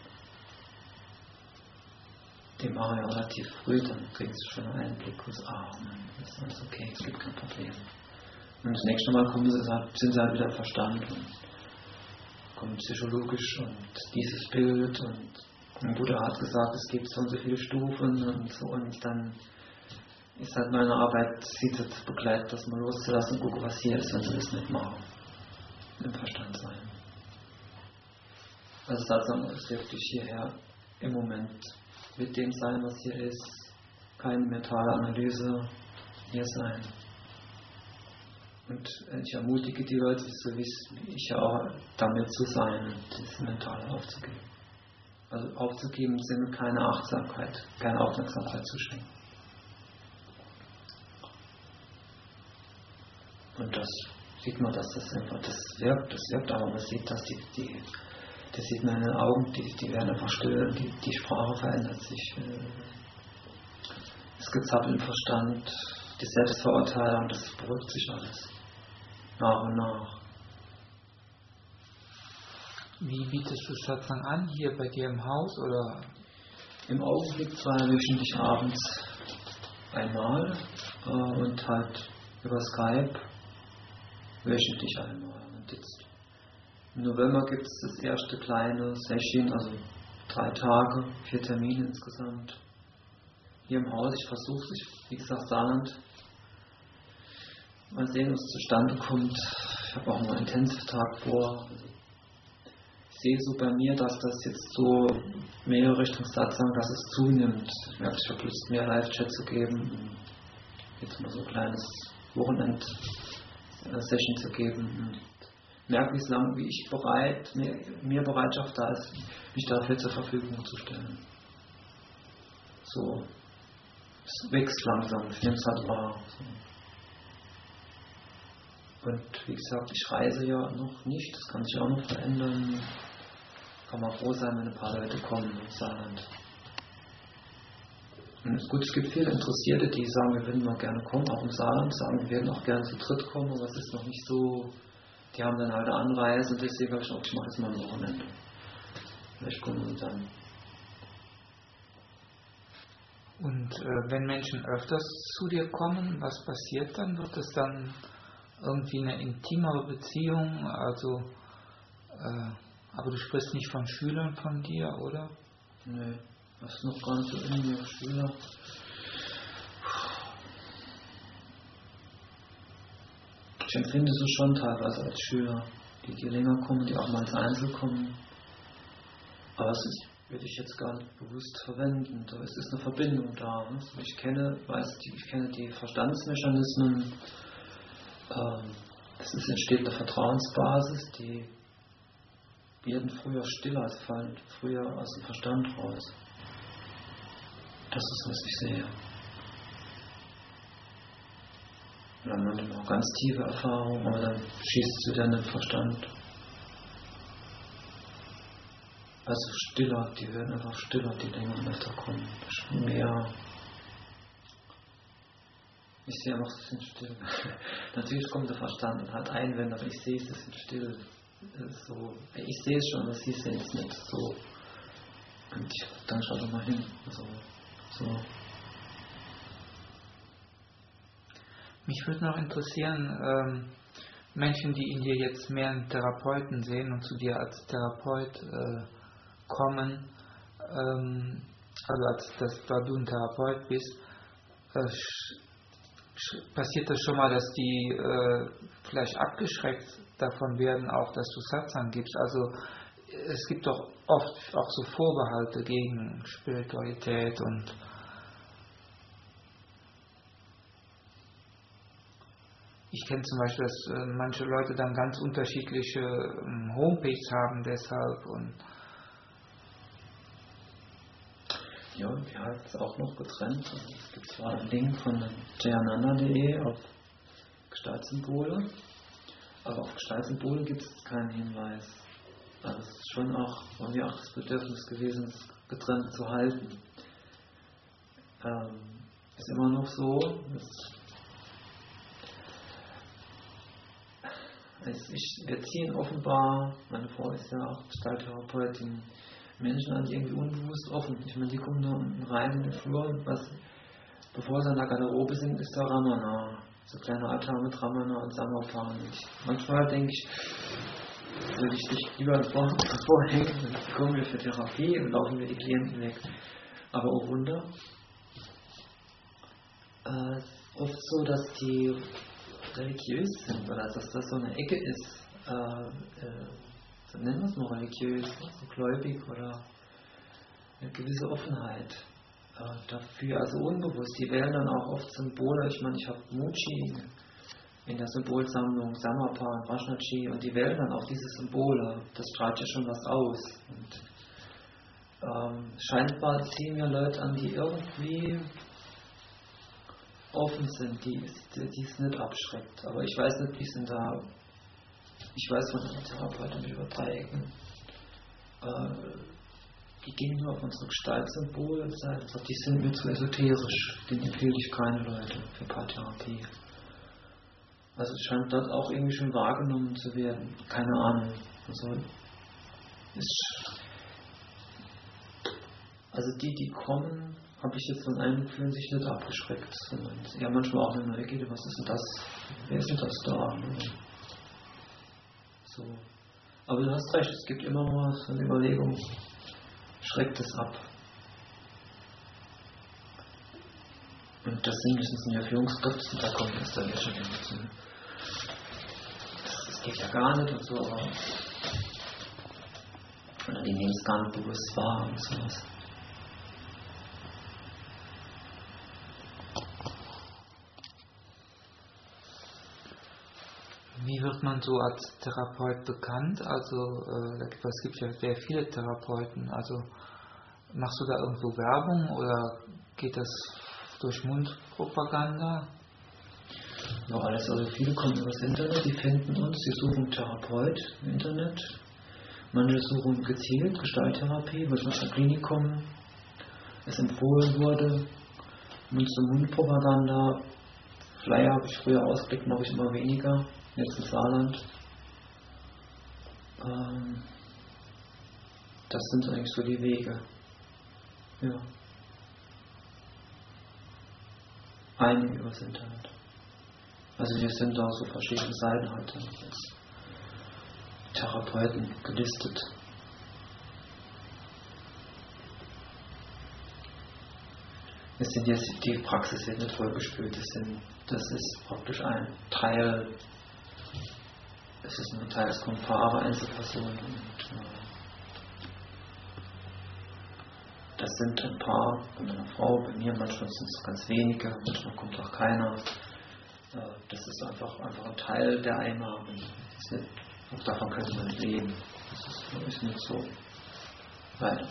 Den machen wir ja relativ früh, dann kriegen sie schon einen Einblick, das ist alles okay, es gibt kein Problem. Und das nächste Mal sind sie halt wieder im Verstand und kommen psychologisch und dieses Bild und mein Bruder hat gesagt, es gibt so und so viele Stufen und so und dann ist halt meine Arbeit, sie zu begleiten, das mal loszulassen und gucken, was hier ist, wenn sie das nicht machen. Im Verstand sein. Also Satsang ist wirklich hierher im Moment mit dem sein, was hier ist, keine mentale Analyse, hier sein. Und ich ermutige die Leute, so wie ich ja auch, damit zu sein und das Mentale aufzugeben. Also aufzugeben im Sinne keine Achtsamkeit, keine Aufmerksamkeit zu schenken. Und das sieht man, dass das einfach, das wirkt, aber man sieht, dass das sieht man in den Augen, die werden einfach still, die Sprache verändert sich. Das Gezappel im Verstand, die Selbstverurteilung, das beruhigt sich alles. Nach und nach. Wie bietest du Satsang an? Hier bei dir im Haus oder? Im Augenblick wöchentlich abends einmal und halt über Skype wöchentlich einmal. Und jetzt im November gibt es das erste kleine Session, also 3 Tage, 4 Termine insgesamt. Hier im Haus, ich versuche es, wie gesagt, Saarland. Mal sehen, was zustande kommt. Ich habe auch mal einen Intensivtag vor. Ich sehe so bei mir, dass das jetzt so mehr Richtung Satsang, dass es zunimmt. Ich merke, ich habe Lust, mehr Live-Chat zu geben. Jetzt mal so ein kleines Wochenend-Session zu geben. Und merke, wie ich mir Bereitschaft da ist, mich dafür zur Verfügung zu stellen. So, es wächst langsam, ich nehme es halt wahr. So. Und wie gesagt, ich reise ja noch nicht, das kann sich auch noch verändern. Kann man froh sein, wenn ein paar Leute kommen im Saarland. Gut, es gibt viele Interessierte, die sagen, wir würden mal gerne kommen, auch im Saarland sagen, wir würden auch gerne zu dritt kommen, aber es ist noch nicht so, die haben dann halt eine Anreise und deswegen habe ich auch, ich mache jetzt mal ein Wochenende. Vielleicht kommen wir dann. Und wenn Menschen öfters zu dir kommen, was passiert dann? Wird es dann irgendwie eine intimere Beziehung? Also, aber du sprichst nicht von Schülern von dir, oder? Nee, das ist noch gar nicht so in mir, Schüler. Ich empfinde es schon teilweise als Schüler, die länger kommen, die auch mal als Einzel kommen. Aber das würde ich jetzt gar nicht bewusst verwenden. Da ist eine Verbindung da. Ne? Ich kenne die Verstandsmechanismen. Es entsteht eine Vertrauensbasis, die werden früher stiller, als fallen früher aus dem Verstand raus. Das ist, was ich sehe. Und dann hat man auch ganz tiefe Erfahrungen, aber dann schießt sie dann den Verstand. Also stiller, die werden einfach stiller, die länger und öfter kommen. Mehr. Ich sehe einfach, sie sind still. Natürlich kommt der Verstand und hat Einwände, aber ich sehe, sie sind still. So, ich sehe es schon, aber sie sehen es nicht. So. Und dann schau doch mal hin. So. Mich würde noch interessieren, Menschen, die in dir jetzt mehr einen Therapeuten sehen und zu dir als Therapeut kommen, also da du ein Therapeut bist, passiert das schon mal, dass die vielleicht abgeschreckt davon werden, auch dass du Satsang gibst? Also es gibt doch oft auch so Vorbehalte gegen Spiritualität und ich kenne zum Beispiel, dass manche Leute dann ganz unterschiedliche Homepages haben deshalb und ja, wir halten es auch noch getrennt. Also es gibt zwar einen Link von jayananda.de auf Gestaltsymbole, aber auf Gestaltsymbole gibt es keinen Hinweis. Also es ist schon auch, bei mir auch das Bedürfnis gewesen, es getrennt zu halten. Ist immer noch so, wir ziehen offenbar, meine Frau ist ja auch Gestalttherapeutin, Menschen an, die irgendwie unbewusst offen. Ich meine, die kommen da unten rein in den Flur, bevor sie in der Garderobe sind, ist da Ramana. So ein kleiner Altar mit Ramana und Samapan. Manchmal denke ich, würde ich dich lieber vorhängen, dann kommen wir für Therapie und laufen wir die Klienten weg. Aber oh Wunder, oft so, dass die religiös sind oder dass das so eine Ecke ist, so nennen wir es mal religiös, so gläubig oder eine gewisse Offenheit dafür, also unbewusst. Die wählen dann auch oft Symbole. Ich meine, ich habe Muji in der Symbolsammlung, Samapa und Rajnachi und die wählen dann auch diese Symbole. Das strahlt ja schon was aus. Und scheinbar ziehen mir Leute an, die irgendwie offen sind, die es nicht abschreckt. Aber ich weiß nicht, wie sind da. Ich weiß von einer Therapeutin über 3 Ecken. Die gehen nur auf unsere Gestaltsymbole. Die sind mir zu esoterisch. Den empfehle ich keine Leute für Paartherapie. Also es scheint dort auch irgendwie schon wahrgenommen zu werden. Keine Ahnung. Also die kommen, habe ich jetzt von einem Gefühl, sich nicht abgeschreckt. Sondern ja, manchmal auch, wenn man weggeht, was ist denn das? Wer ist denn das da? So. Aber du hast recht, es gibt immer mal so eine Überlegung, schreckt es ab. Und das sind mindestens ja Führungskräfte, da kommt es dann jetzt schon dazu. Das geht ja gar nicht und so, aber oder die nehmen es gar nicht bewusst wahr und sowas. wie wird man so als Therapeut bekannt? Also es gibt ja sehr viele Therapeuten. Also machst du da irgendwo Werbung oder geht das durch Mundpropaganda? Ja, alles. Also viele kommen übers Internet, die finden uns, sie suchen Therapeut im Internet. Manche suchen gezielt Gestalttherapie, was aus dem Klinikum es empfohlen wurde. Mund-zu-Mund-Propaganda, Flyer habe ich früher ausgelegt, mache ich immer weniger, jetzt im Saarland. Das sind eigentlich so die Wege. Ja. Einige übers Internet. Also wir sind da so verschiedene Seiten halt als Therapeuten gelistet. Es sind jetzt die Praxis wird nicht vollgespült. Das ist praktisch ein Teil. Es ist nur ein Teil, es kommen Paare, Einzelpersonen und das sind ein Paar und eine Frau. Bei mir manchmal sind es ganz wenige, manchmal kommt auch keiner. Das ist einfach ein Teil der Einnahmen. Auch davon könnte man nicht leben. Das ist nicht so weiter.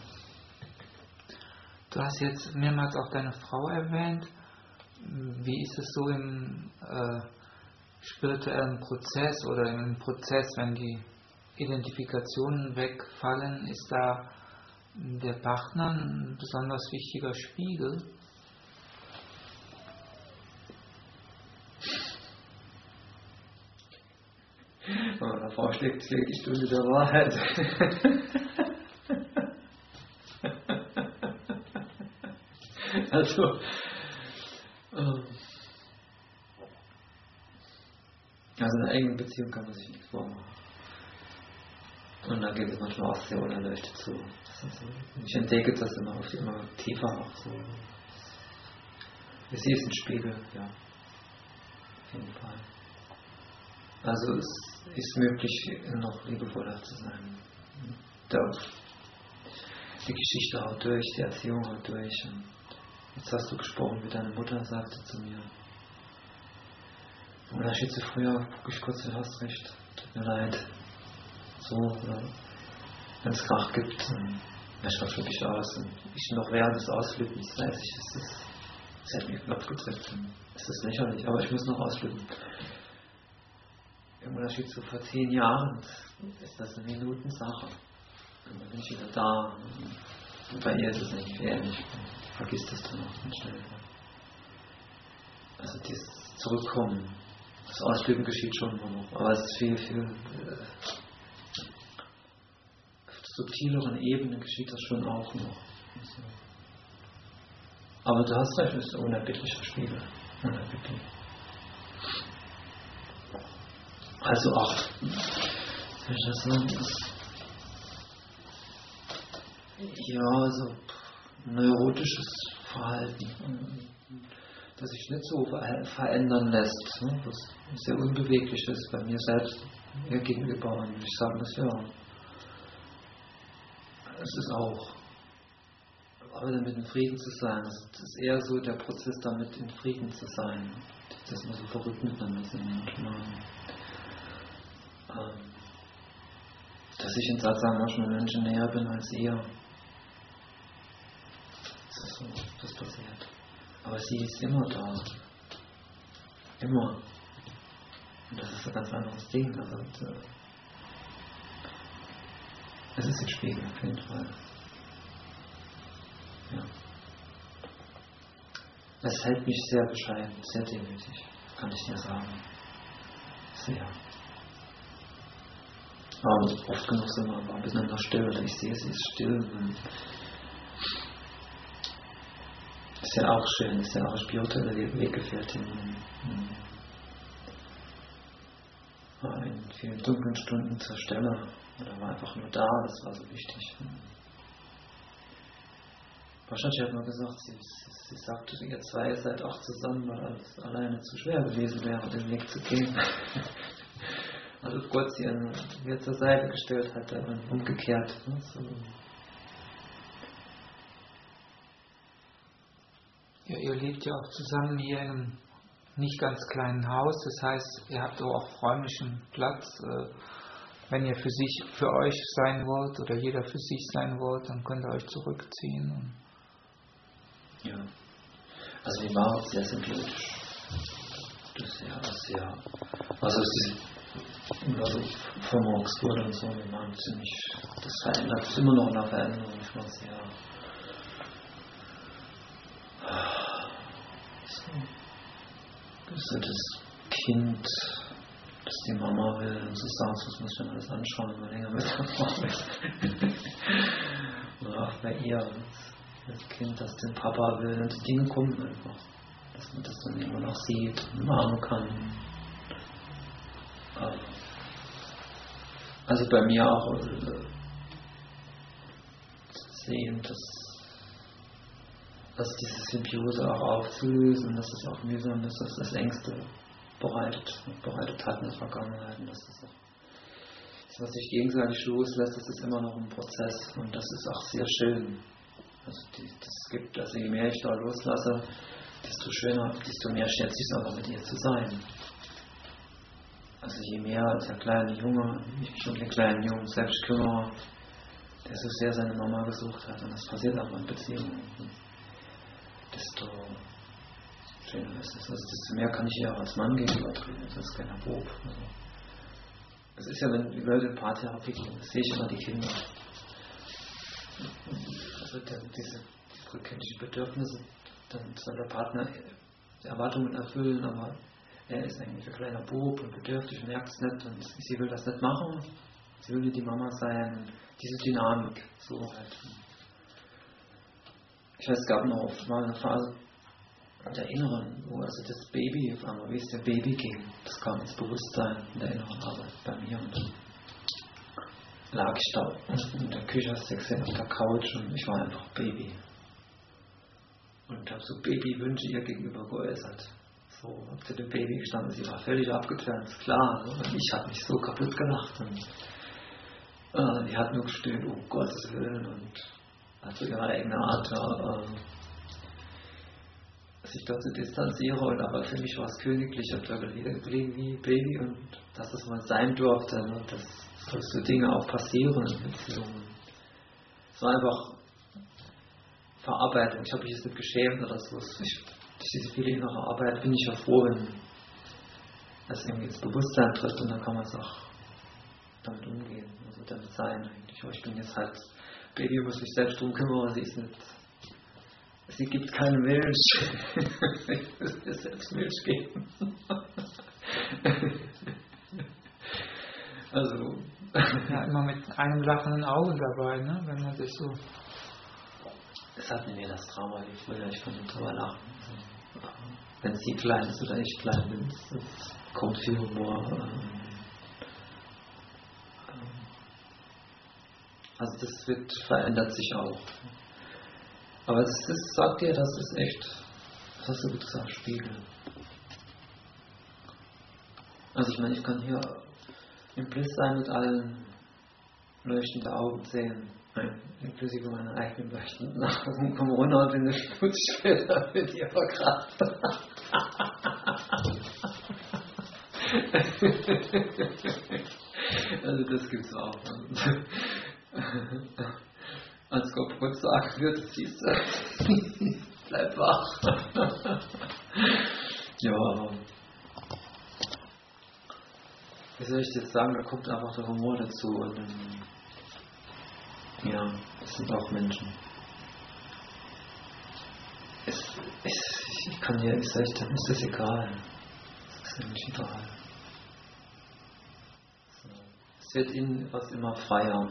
Du hast jetzt mehrmals auch deine Frau erwähnt. Wie ist es so im spirituellen Prozess oder im Prozess, wenn die Identifikationen wegfallen? Ist da der Partner ein besonders wichtiger Spiegel? Meine Frau schlägt die Stunde der Wahrheit. Also in einer engen Beziehung kann man sich nichts vormachen. Und dann geht es manchmal auch sehr unerleuchtet zu. Ich entdecke das immer tiefer auch so. Sie ist ein Spiegel, ja. Auf jeden Fall. Also es ist möglich, noch liebevoller zu sein. Die Geschichte haut durch, die Erziehung haut durch. Und jetzt hast du gesprochen mit deiner Mutter, sagte zu mir. Im Unterschied zu früher, guck ich kurz, du hast recht, tut mir leid. So, oder wenn es Krach gibt, dann manchmal flippe ich aus. Und ich noch während des Ausflippens weiß ich, es hat mich auf den Knopf gedrückt. Es ist lächerlich, aber ich muss noch ausflippen. Im Unterschied zu vor 10 Jahren ist das eine Minutensache. Und dann bin ich wieder da. Und bei ihr ist es nicht ähnlich. Vergiss das dann auch nicht schnell. Also dieses Zurückkommen, das Ausflippen geschieht schon immer noch. Aber es ist viel auf subtileren Ebenen geschieht das schon auch noch. Aber du hast recht, es ist ein unerbittlicher Spiegel. Unerbittlich. Also auch, soll ich das sagen? Ja, so neurotisches Verhalten, das sich nicht so verändern lässt, was sehr unbeweglich ist bei mir selbst, mir gegenüber. Und ich sage das ja. Es ist auch, aber damit in Frieden zu sein, das ist eher so der Prozess, damit in Frieden zu sein, dass wir so verrückt miteinander sind manchmal. Dass ich in Satsang manchmal Menschen näher bin als ihr. Das ist so, das passiert. Aber sie ist immer da. Immer. Und das ist ein ganz anderes Ding. Also, es ist ein Spiegel, auf jeden Fall. Ja. Es hält mich sehr bescheiden, sehr demütig, kann ich dir sagen. Sehr. Aber oft genug sind wir aber miteinander still, oder ich sehe, sie ist still. Ist ja auch schön, ist ja auch spirituelle Weggefährtin. War in vielen dunklen Stunden zur Stelle, oder war einfach nur da, das war so wichtig. Wahrscheinlich hat man gesagt, sie sagte, ihr zwei seid auch zusammen, weil alles alleine zu schwer gewesen wäre, den Weg zu gehen. Also Gott sie mir zur Seite gestellt hat, aber umgekehrt. So. Ja, ihr lebt ja auch zusammen hier in einem nicht ganz kleinen Haus, das heißt, ihr habt auch räumlichen Platz. Wenn ihr für euch sein wollt oder jeder für sich sein wollt, dann könnt ihr euch zurückziehen. Ja, also wir waren auch sehr symbiotisch. Das ist ja sehr, also es ist vermurkst wurde und so, wir waren ziemlich, das verändert sich immer noch in der Veränderung, ich war sehr so das Kind, das die Mama will und so sagen, das muss ich dann alles anschauen, wenn man länger mit der Frau ist. Oder auch bei ihr, das Kind, das den Papa will und die Dinge kommen einfach. Dass man das dann immer noch sieht und umarmen kann. Also bei mir auch zu sehen, dass diese Symbiose auch aufzulösen, dass es auch mühsam ist, dass das Ängste bereitet hat in der Vergangenheit und dass das auch das, was sich gegenseitig loslässt, das ist immer noch ein Prozess und das ist auch sehr schön. Also je mehr ich da loslasse, desto schöner, desto mehr schätze ich es einfach mit ihr zu sein. Also je mehr der kleine Junge, ich mich um den kleinen Jungen selbst kümmere, der so sehr seine Mama gesucht hat, und das passiert auch in Beziehungen, desto schöner ist es. Also desto mehr kann ich ihr auch als Mann gegenüber treten, als kleiner Bub. Also, es ist ja, wenn die Leute in Paartherapie gehen, das sehe ich immer die Kinder. Also diese kindlichen Bedürfnisse, dann soll der Partner die Erwartungen erfüllen, aber er ist eigentlich ein kleiner Bub und bedürftig und merkt es nicht und sie will das nicht machen. Sie will die Mama sein. Und diese Dynamik, so halt. Ich weiß, es gab noch mal eine Phase der Inneren, wo also das Baby auf einmal, wie es dem Baby ging, das kam ins Bewusstsein in der inneren Arbeit bei mir und dann lag ich da in der Küche, hast du gesehen, auf der Couch und ich war einfach Baby. Und habe so Babywünsche ihr gegenüber geäußert. So, hab zu dem Baby gestanden, sie war völlig abgetrennt, ist klar. So. Und ich habe mich so kaputt gelacht. Und die hat nur gestöhnt, um Gottes Willen. Und hat so ihre eigene Art, sich da zu distanzieren. Und aber für mich war es königlich. Ich habe da gelegen wie Baby und dass es mal sein durfte. Und dass so Dinge auch passieren in Beziehungen. Es war einfach Verarbeitung. Ich habe mich jetzt nicht geschämt oder so. Durch diese viele innere Arbeit bin ich ja froh, wenn das irgendwie ins Bewusstsein tritt und dann kann man es auch damit umgehen, also damit sein eigentlich. Aber ich bin jetzt halt, Baby muss sich selbst drum kümmern, sie gibt keine Milch. Ich muss ihr selbst Milch geben. Also. Ja, immer mit einem lachenden Auge dabei, ne? Wenn man sich so. Es hat mir das Trauma wie früher, ich konnte drüber lachen. Wenn sie klein ist oder ich klein bin, es kommt viel Humor. Also das verändert sich auch. Aber das ist, sagt ihr, das ist echt, das hast du gut gesagt, Spiegel. Also ich meine, ich kann hier im Bliss sein mit allen leuchtenden Augen sehen. Inklusive meiner eigenen leuchtenden Augen. Komm runter und in den Schmutz später mit ihr vergraben. Also das gibt's auch. Als Gott sagen wird, siehst du, bleib wach. Ja, aber wie soll ich jetzt sagen, da kommt einfach der Humor dazu und ja, es sind auch Menschen. Ich kann dir, ist das egal. Es ist ja nicht egal. So. Es wird ihnen etwas immer freier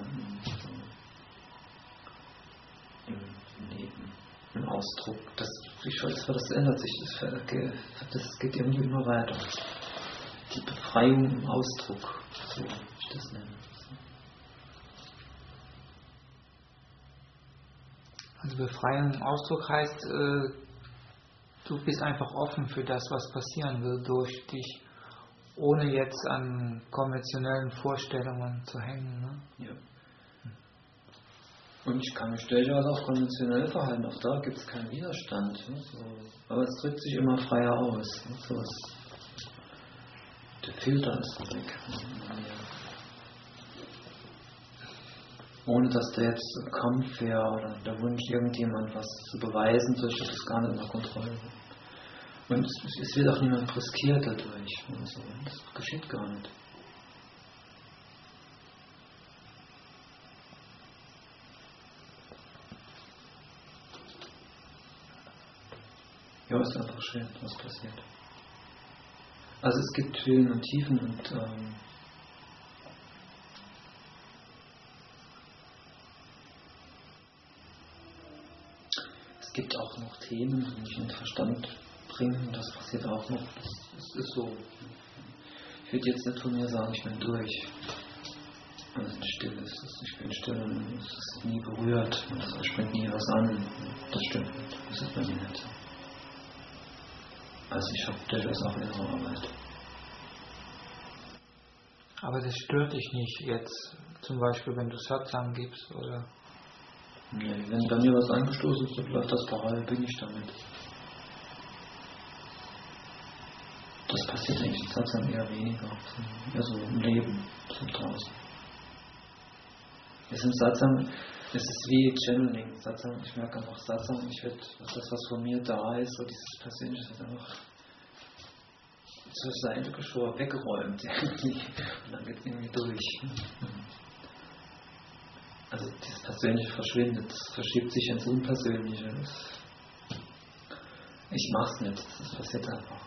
im Leben, im Ausdruck. Das ändert sich, das geht irgendwie immer weiter. Die Befreiung im Ausdruck, so würde ich das nennen. Also Befreiung im Ausdruck heißt, du bist einfach offen für das, was passieren will durch dich, ohne jetzt an konventionellen Vorstellungen zu hängen. Ne? Ja. Und ich kann mich durchaus auch konventionell verhalten, auch da gibt es keinen Widerstand. Ne? So. Aber es drückt sich immer freier aus. Ne? So der Filter ist weg. Ohne dass da jetzt ein Kampf wäre oder der Wunsch, irgendjemand was zu beweisen, so ist das gar nicht in der Kontrolle. Und es wird auch niemand riskiert dadurch. Und so. Das geschieht gar nicht. Ja, ist einfach schön, was passiert. Also es gibt Höhen und Tiefen und es gibt auch noch Themen, die mich in den Verstand bringen. Das passiert auch noch. Das ist so. Ich würde jetzt nicht von mir sagen, ich bin durch. Und es ist still. Ich bin still und es ist nie berührt. Und es springt nie was an. Das stimmt nicht. Das ist bei mir nicht so. Also ich habe durchaus auch innere Arbeit. Aber das stört dich nicht jetzt, zum Beispiel, wenn du Satsang gibst, oder? Nee, wenn bei mir was angestoßen ist, dann läuft das parallel, bin ich damit. Das passiert eigentlich in Satsang eher weniger. Eher so im Leben, so draußen. Im Satsang, es ist wie Channeling. Satsang, ich merke einfach Satsang, das, was von mir da ist, so dieses Persönliche, wird einfach zur Seite geschoben, weggeräumt. Und dann geht es irgendwie durch. Also dieses Persönliche verschwindet, es verschiebt sich ins Unpersönliche. Ich mach's nicht, das passiert einfach.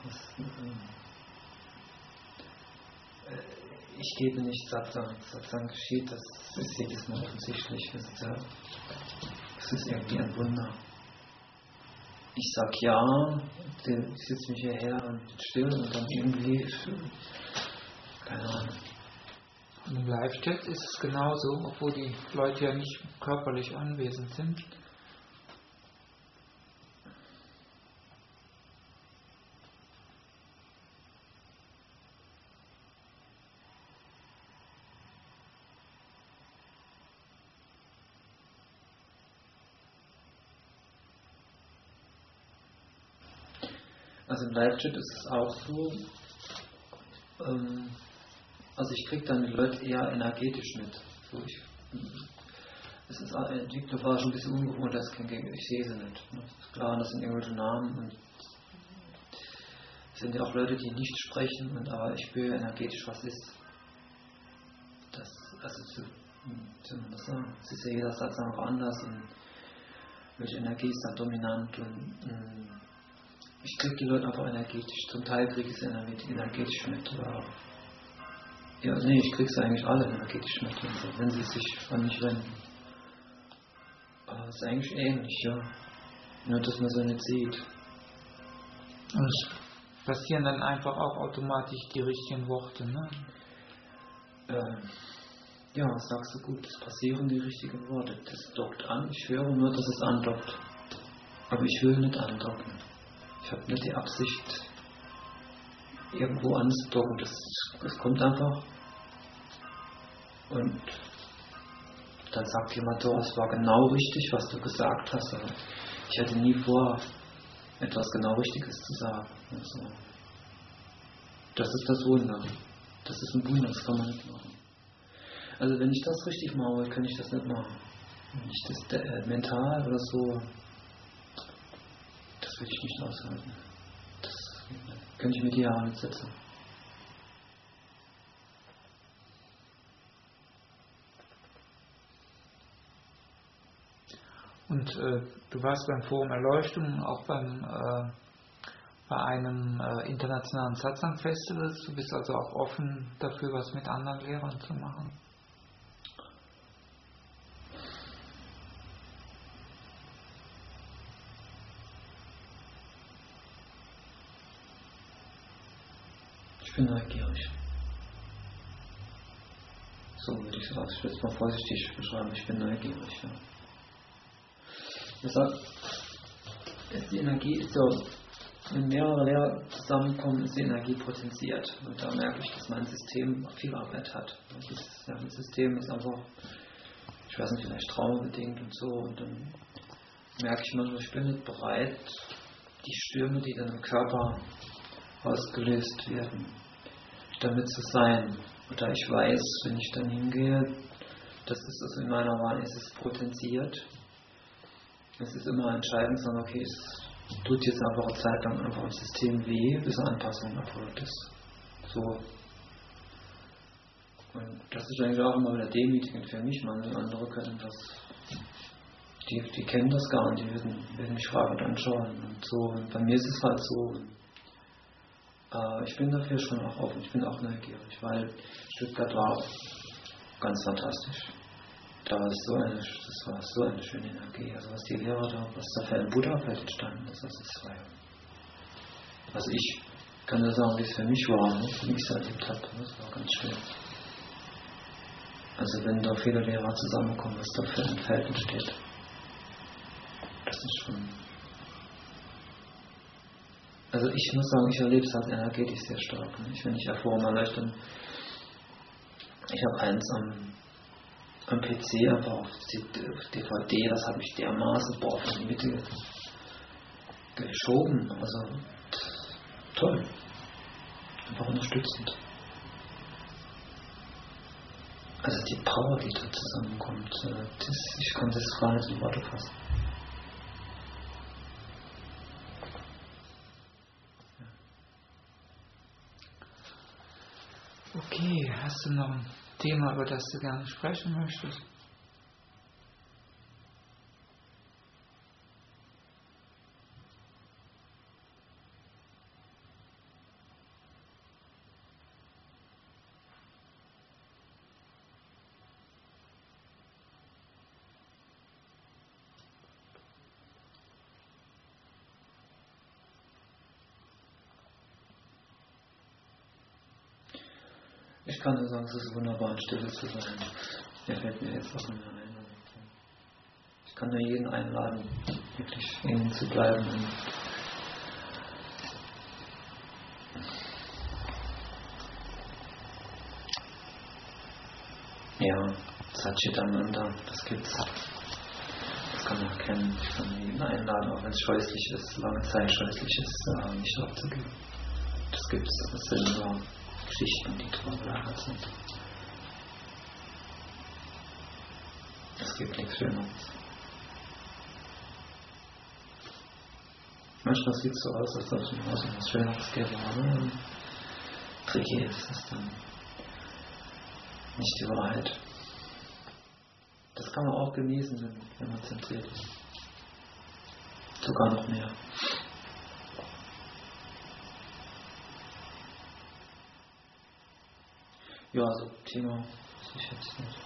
Ich gebe nicht Satsang. Satsang geschieht, das ist jedes Mal offensichtlich. Das ist irgendwie ein Wunder. Ich sag ja, ich sitze mich hierher und still und dann irgendwie, keine Ahnung. Und im Live-Chat ist es genauso, obwohl die Leute ja nicht körperlich anwesend sind. Also im Live-Chat ist es auch so, also ich kriege dann die Leute eher energetisch mit. So es ist die war schon ein bisschen ungewohnt, ich sehe sie nicht. Ist klar, das sind irgendwelche Namen und es sind ja auch Leute, die nicht sprechen, aber ich spüre energetisch, was ist. Also wie soll man das sagen? Es ist ja jeder Satz auch anders und welche Energie ist dann dominant und ich kriege die Leute einfach energetisch. Zum Teil kriege ich sie energetisch mit. Ja, nee, ich kriege sie eigentlich alle energetisch mit, wenn sie sich an mich wenden. Aber es ist eigentlich ähnlich, ja. Nur, dass man sie nicht sieht. Und es passieren dann einfach auch automatisch die richtigen Worte, ne? Ja, das sagst du gut. Es passieren die richtigen Worte. Das dockt an. Ich höre nur, dass es andockt. Aber ich will nicht andocken. Ich habe nicht die Absicht, irgendwo anzudocken. Das kommt einfach. Und dann sagt jemand, oh, es war genau richtig, was du gesagt hast. Aber ich hatte nie vor, etwas genau Richtiges zu sagen. Also, das ist das Wunder. Das ist ein Wunder, das kann man nicht machen. Also wenn ich das richtig mache, kann ich das nicht machen. Wenn ich das mental oder so, das will ich nicht aushalten. Das kann ich mit Jahren nicht setzen. Und du warst beim Forum Erleuchtung, auch bei einem internationalen Satsang-Festival. Du bist also auch offen dafür, was mit anderen Lehrern zu machen. Ich bin neugierig. So würde ich sagen. Ich will es mal vorsichtig beschreiben. Ich bin neugierig. Ja. Deshalb, die Energie ist so, wenn mehrere Lehrer zusammenkommen, ist die Energie potenziert. Und da merke ich, dass mein System viel Arbeit hat. Das System ist einfach, ich weiß nicht, vielleicht traumabedingt und so. Und dann merke ich manchmal, ich bin nicht bereit, die Stürme, die dann im Körper ausgelöst werden, damit zu sein. Oder ich weiß, wenn ich dann hingehe, das ist also in meiner Wahl, es ist potenziert. Es ist immer entscheidend, sondern okay, es tut jetzt einfach eine Zeit lang einfach im System weh, bis eine Anpassung erfolgt ist. So. Und das ist eigentlich auch immer wieder demütigend für mich, manche andere können das, die kennen das gar nicht, die werden mich fragend anschauen und so. Und bei mir ist es halt so. Ich bin dafür schon auch offen, ich bin auch neugierig, weil Stuttgart war ganz fantastisch. Das war so eine schöne Energie. Also was die Lehrer da, was da für ein Buddha-Feld entstanden ist, das ist frei. Also ich kann nur sagen, wie es für mich war, ne? Wie ich es erlebt habe. Das war ganz schön. Also wenn da viele Lehrer zusammenkommen, was da für ein Feld entsteht. Das ist schon... Also ich muss sagen, ich erlebe es halt energetisch sehr stark. Ne? Wenn ich Erfahrungen erleuchte, ich habe eins am PC, einfach auf DVD, das habe ich dermaßen auf die Mitte geschoben. Also toll. Einfach unterstützend. Also die Power, die da zusammenkommt, ich kann das gar nicht in Worte fassen. Okay, hast du noch ein Thema, über das du gerne sprechen möchtest? Ich kann nur sagen, es ist wunderbar, in Stille zu sein. Der fällt mir jetzt auch mehr ein. Ich kann nur jeden einladen, wirklich innen zu bleiben. Und ja, Satchitananda, das gibt's. Das kann man erkennen. Ich kann jeden einladen, auch wenn es scheußlich ist, lange Zeit scheußlich ist, nicht aufzugeben. Das gibt's. Das sind nur Geschichten, die vorgelagert sind. Es gibt nichts Schöneres. Manchmal sieht es so aus, als ob es im Haus etwas Schöneres gäbe, aber tricky ist es dann nicht die Wahrheit. Das kann man auch genießen, wenn man zentriert ist. Sogar noch mehr. Ja, also Thema weiß ich jetzt nicht.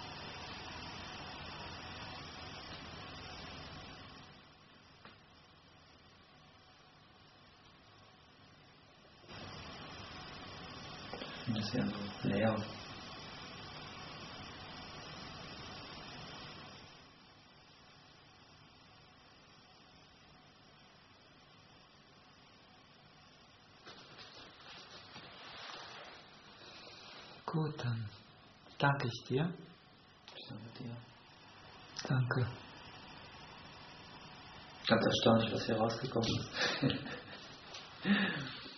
Ich finde es eher so leer. Gut, dann danke ich dir. Ich danke dir. Danke. Ganz erstaunlich, was hier rausgekommen ist.